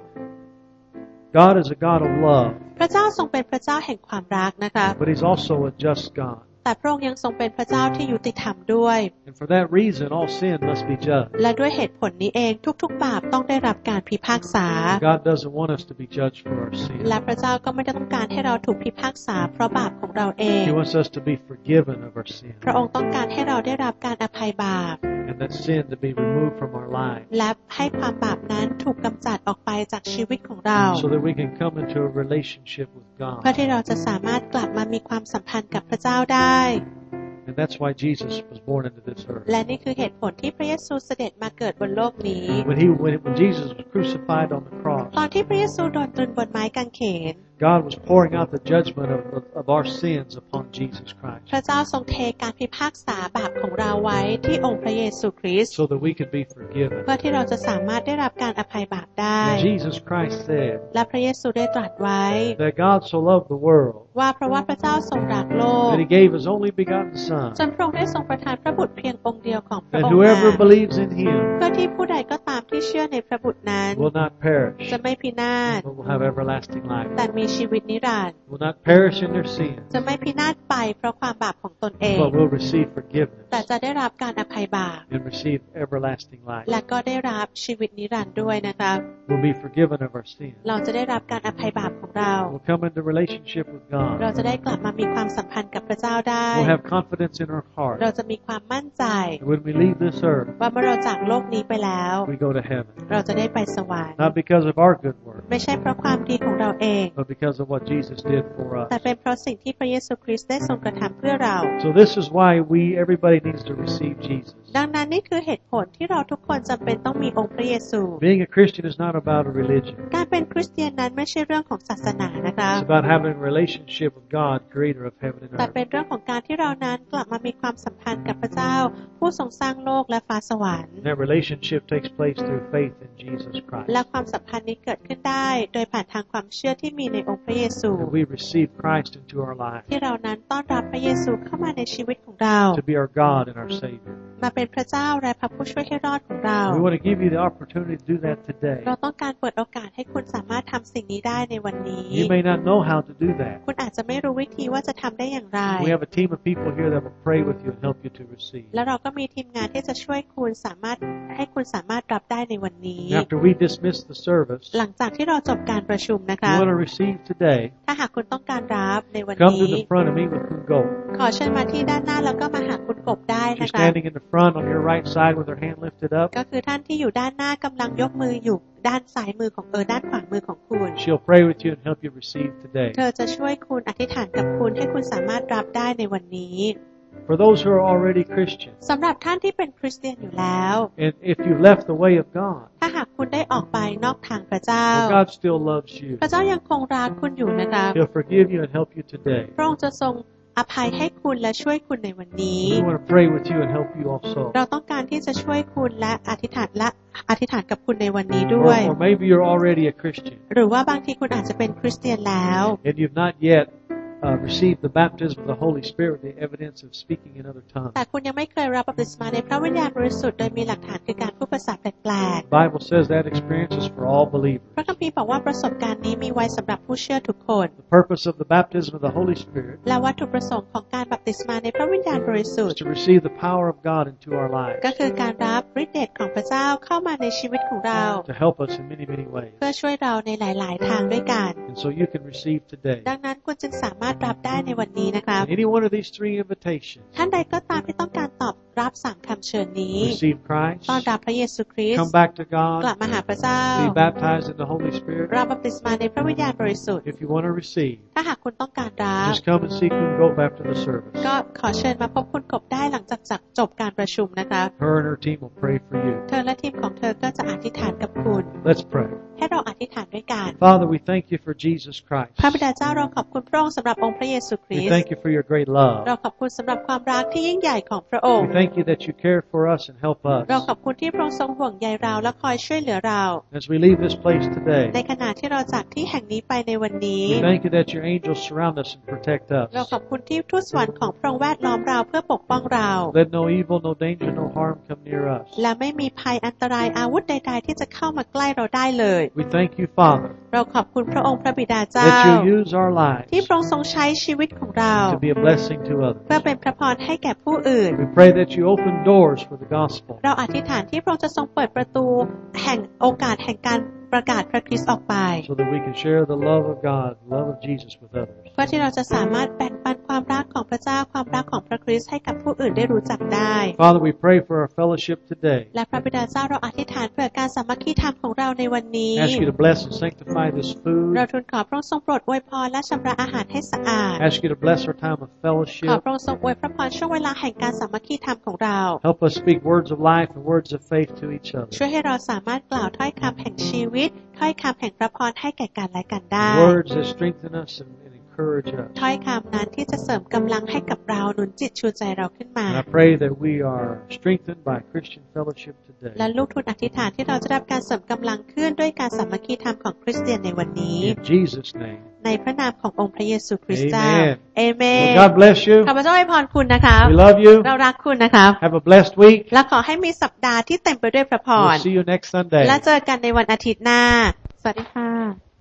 God is a God of love, พระเจ้าทรงเป็นพระเจ้าแห่งความรักนะคะ but He's also a just God. แต่พระองค์ยังทรงเป็นพระเจ้าที่ยุติธรรมด้วย And for that reason, all sin must be judged. และด้วยเหตุผลนี้เองทุกๆบาปต้องได้รับการพิพากษา God doesn't want us to be judged for our sin. และพระเจ้าก็ไม่ได้ต้องการให้เราถูกพิพากษาเพราะบาปของเราเอง He wants us to be forgiven of our sin พระองค์ต้องการให้เราได้รับการอภัยบาป and that sin to be removed from our lives และให้ความบาปนั้นถูกกำจัดออกไปจากชีวิตของเรา so that we can come into a relationship with เพื่อ God. ที่เราจะสามารถกลับมามีความสัมพันธ์กับพระเจ้าได้ And that's why Jesus was born into this earth. และนี่คือเหตุผลที่พระเยซูเสด็จมาเกิดบนโลกนี้ When he when, when Jesus was crucified on the cross, ตอนที่พระเยซูโดนตรึงบนไม้กางเขน God was pouring out the judgment of, of, of our sins upon Jesus Christ, พระเจ้าทรงเทการพิพากษาบาปของเราไว้ที่องค์พระเยซูคริสต์ so that we could be forgiven. เพื่อที่เราจะสามารถได้รับการอภัยบาปได้ And Jesus Christ said และพระเยซูได้ตรัสไว้ that God so loved the world ว่าเพราะว่าพระเจ้าทรงรักโลก that He gave His only begotten Son, จนพระองค์ได้ทรงประทานพระบุตรเพียงองค์เดียวของพระ that องค์ whoever มา believes in Him เพื่อที่ผู้ใดก็ตามที่เชื่อในพระบุตรนั้น will not perish, จะไม่พินาศ but will have everlasting life. แต่มีชีวิตนิรันดร์ Will not perish in their sins, จะไม่พินาศไปเพราะความบาปของตนเอง but will receive forgiveness แต่จะได้รับการอภัยบาป and receive everlasting life. และก็ได้รับชีวิตนิรันดร์ด้วยนะคะ We'll be forgiven of our sins. เราจะได้รับการอภัยบาปของเรา We'll come into relationship with เรา God. จะได้กลับมามีความสัมพันธ์กับพระเจ้าได้ We'll have confidence in our เรา heart จะมีความมั่นใจ that when we leave this earth, ว่าเมื่อเราจากโลกนี้ไปแล้ว we go to heaven. เราจะได้ไปสวรรค์ Not because of our good work, ไม่ใช่เพราะความดีของเราเอง but because of what Jesus did for แต่ us. เป็นเพราะสิ่งที่พระเยซูคริสต์ได้ทรงกระทำเพื่อเรา So this is why we, everybody needs to receive Jesus. ดังนั้นนี่คือเหตุผลที่เราทุกคนจำเป็นต้องมีองค์พระเยซู Being a Christian is not about a religion. การเป็นคริสเตียนนั้นไม่ใช่เรื่องของศาสนานะคะ It's about having a relationship with God, creator of heaven and แต่ earth. เป็นเรื่องของการที่เรานั้นกลับมามีความสัมพันธ์กับพระเจ้า ผู้ทรงสร้างโลกและฟ้าสวรรค์ And that relationship takes place through faith in Jesus Christ. และความสัมพันธ์นี้เกิดขึ้นได้ โดยผ่านทางความเชื่อที่มีในองค์พระเยซู And we receive Christ into our lives ที่เรานั้นต้อนรับพระเยซูเข้ามาในชีวิตของเรา to be our God and our Savior. มาเป็นพระเจ้าและพระผู้ช่วยให้รอดของเรา We want to give you the opportunity to do that today. เราต้องการเปิดโอกาสให้คุณสามารถทำสิ่งนี้ได้ในวันนี้ You may not know how to do that. คุณอาจจะไม่รู้วิธีว่าจะทำได้อย่างไร We have a team of people here that will pray with you and help you to receive. และเราก็มีทีมงานที่จะช่วยคุณสามารถให้คุณสามารถรับได้ในวันนี้ And after we dismiss the service, หลังจากที่เราจบการประชุมนะ if คะ you want to receive today, ถ้าหากคุณต้องการรับในวัน come to นี้ the front and meet with Kungo. ขอเชิญมาที่ด้านหน้าแล้วก็มาหาคุณกบได้ She's นะคะ standing in the front on your right side with her hand lifted up. ก็คือท่านที่อยู่ด้านหน้ากำลังยกมืออยู่ด้านซ้ายมือของเออด้านขวามือของคุณ She'll pray with you and help you receive today. เธอจะช่วยคุณอธิษฐานกับคุณให้คุณสามารถรับได้ในวันนี้ For those who are already Christian, สำหรับท่านที่เป็นคริสเตียนอยู่แล้ว and if you've left the way of God, ถ้าหากคุณได้ออกไปนอกทางพระเจ้า well, God still loves you. พระเจ้ายังคงรักคุณอยู่นะคะ He'll forgive you and help you today. พระองค์จะทรงอภัยให้คุณและช่วยคุณในวันนี้ We want to pray with you and help you also. เราต้องการที่จะช่วยคุณและอธิษฐานและอธิษฐานกับคุณในวันนี้ด้วย Or, or maybe you're already a Christian หรือว่าบางทีคุณอาจจะเป็นคริสเตียนแล้ว and you've not yet uh, received the baptism of the Holy Spirit, the evidence of speaking in other tongues. แต่คุณยังไม่เคยรับบัพติศมาในพระวิญญาณบริสุทธิ์โดยมีหลักฐานคือการพูดภาษาแปลก The Bible says that experience is for all ๆ believers. พระคัมภีร์บอกว่าประสบการณ์นี้มีไว้สำหรับผู้เชื่อทุกคน The purpose of the baptism of the Holy Spirit และวัตถุประสงค์ของการบัพติศมาในพระวิญญาณบริสุท is ธิ์ to receive the power of God into our ก็ lives คือการรับฤทธิ์เดชของพระเจ้าเข้ามาในชีวิตของเรา to help us in many, many ways. เพื่อช่วยเราในหลาย ๆ ทางด้วยกัน And so you can receive today. ดังนั้นคุณจึงสามารถรับได้ในวันนี้นะคะ And any one of these three invitations, ท่านใดก็ตามที่ต้องการตอบรับสามคำเชิญนี้ receive Christ, ต้อนรับพระเยซูคริส come ต์ back to กลับ God, มาหาพระเจ้า be baptized in the Holy Spirit. รับบัพติศมาในพระวิญญาณบริสุทธิ์ If you want to receive, ถ้าหากคุณต้องการรับ just come and see Kungo after the service. ก็ขอเชิญมาพบคุณกบได้หลังจากจากจบการประชุมนะคะ Her and her team will pray for you. เธอและทีมของเธอก็จะอธิษฐานกับคุณ Let's pray. ให้เราอธิษฐานด้วยกัน Father, we thank you for Jesus Christ. พระบิดาเจ้าเราขอบคุณพระองค์สำหรับองค์พระเยซูคริ We สต์ thank you for your great love. เราขอบคุณสำหรับความรักที่ยิ่งใหญ่ของพระองค์ We thank you that you care for us and help เรา us. ขอบคุณที่พระองค์ทรงห่วงใยเราและคอยช่วยเหลือเรา As we leave this place ใน today, ขณะที่เราจากที่แห่งนี้ไปในวันนี้ we thank you that your angels surround us and protect เรา us. ขอบคุณที่ทูตสวรรค์ของพระองค์แวดล้อมเราเพื่อปกป้องเรา Let no evil, no danger, no harm come near us. และไม่มีภัยอันตรายอาวุธใด ๆ ที่จะเข้ามาใกล้เราได้เลย We thank you, Father, เราขอบคุณพระองค์พระบิดาเจ้า that you use our lives ที่พระองค์ทรงใช้ชีวิตของเรา to be a blessing to เพื่อ others. เป็นพระพรให้แก่ผู้อื่น We pray that you open doors for the gospel เราอธิษฐานที่พระองค์จะทรงเปิดประตูแห่งโอกาสแห่งการประกาศพระคริสต์ออกไป so that we can share the love of God, the love of Jesus with others. เพื่อที่เราจะสามารถแบ่งปันความรักของพระเจ้าความรักของพระคริสต์ให้กับผู้อื่นได้รู้จักได้ Father, we pray for our fellowship today. และพระบิดาเจ้าเราอธิษฐานเพื่อการสามัคคีธรรมของเราในวันนี้ Ask you to bless and sanctify this food. เราทูลขอพระองค์ทรงโปรดอวยพรและชำระอาหารให้สะอาด Ask you to bless our time of ขอ fellowship. พระองค์ทรงอวยพระพรช่วงเวลาแห่งการสามัคคีธรรมของเรา Help us speak words of life and words of faith to each other. ช่วยให้เราสามารถกล่าวถ้อยคำแห่งชีวิตถ้อยคำแห่งพระพรให้แก่กันและกันได้ Words that strengthen us and, and encourage us. ถ้อยคำนั้นที่จะเสริมกำลังให้กับเราหนุนจิตชูใจเราขึ้นมา And I pray that we are strengthened by Christian fellowship today. และลูกทูลอธิษฐานที่เราจะได้รับการเสริมกำลังขึ้นด้วยการสามัคคีธรรมของคริสเตียนในวันนี้ In Jesus' name. ในพระนามขององค์พระเยซูคริสต์เจ้า Amen. เอเมน Well, God bless you. ข้าพเจ้าอวยพรคุณนะครับ We love you. เรารักคุณนะครับ Have a blessed week. และขอให้มีสัปดาห์ที่เต็มไปด้วยพระพร We'll see you next Sunday. และเจอกันในวันอาทิตย์หน้า สวัสดีค่ะ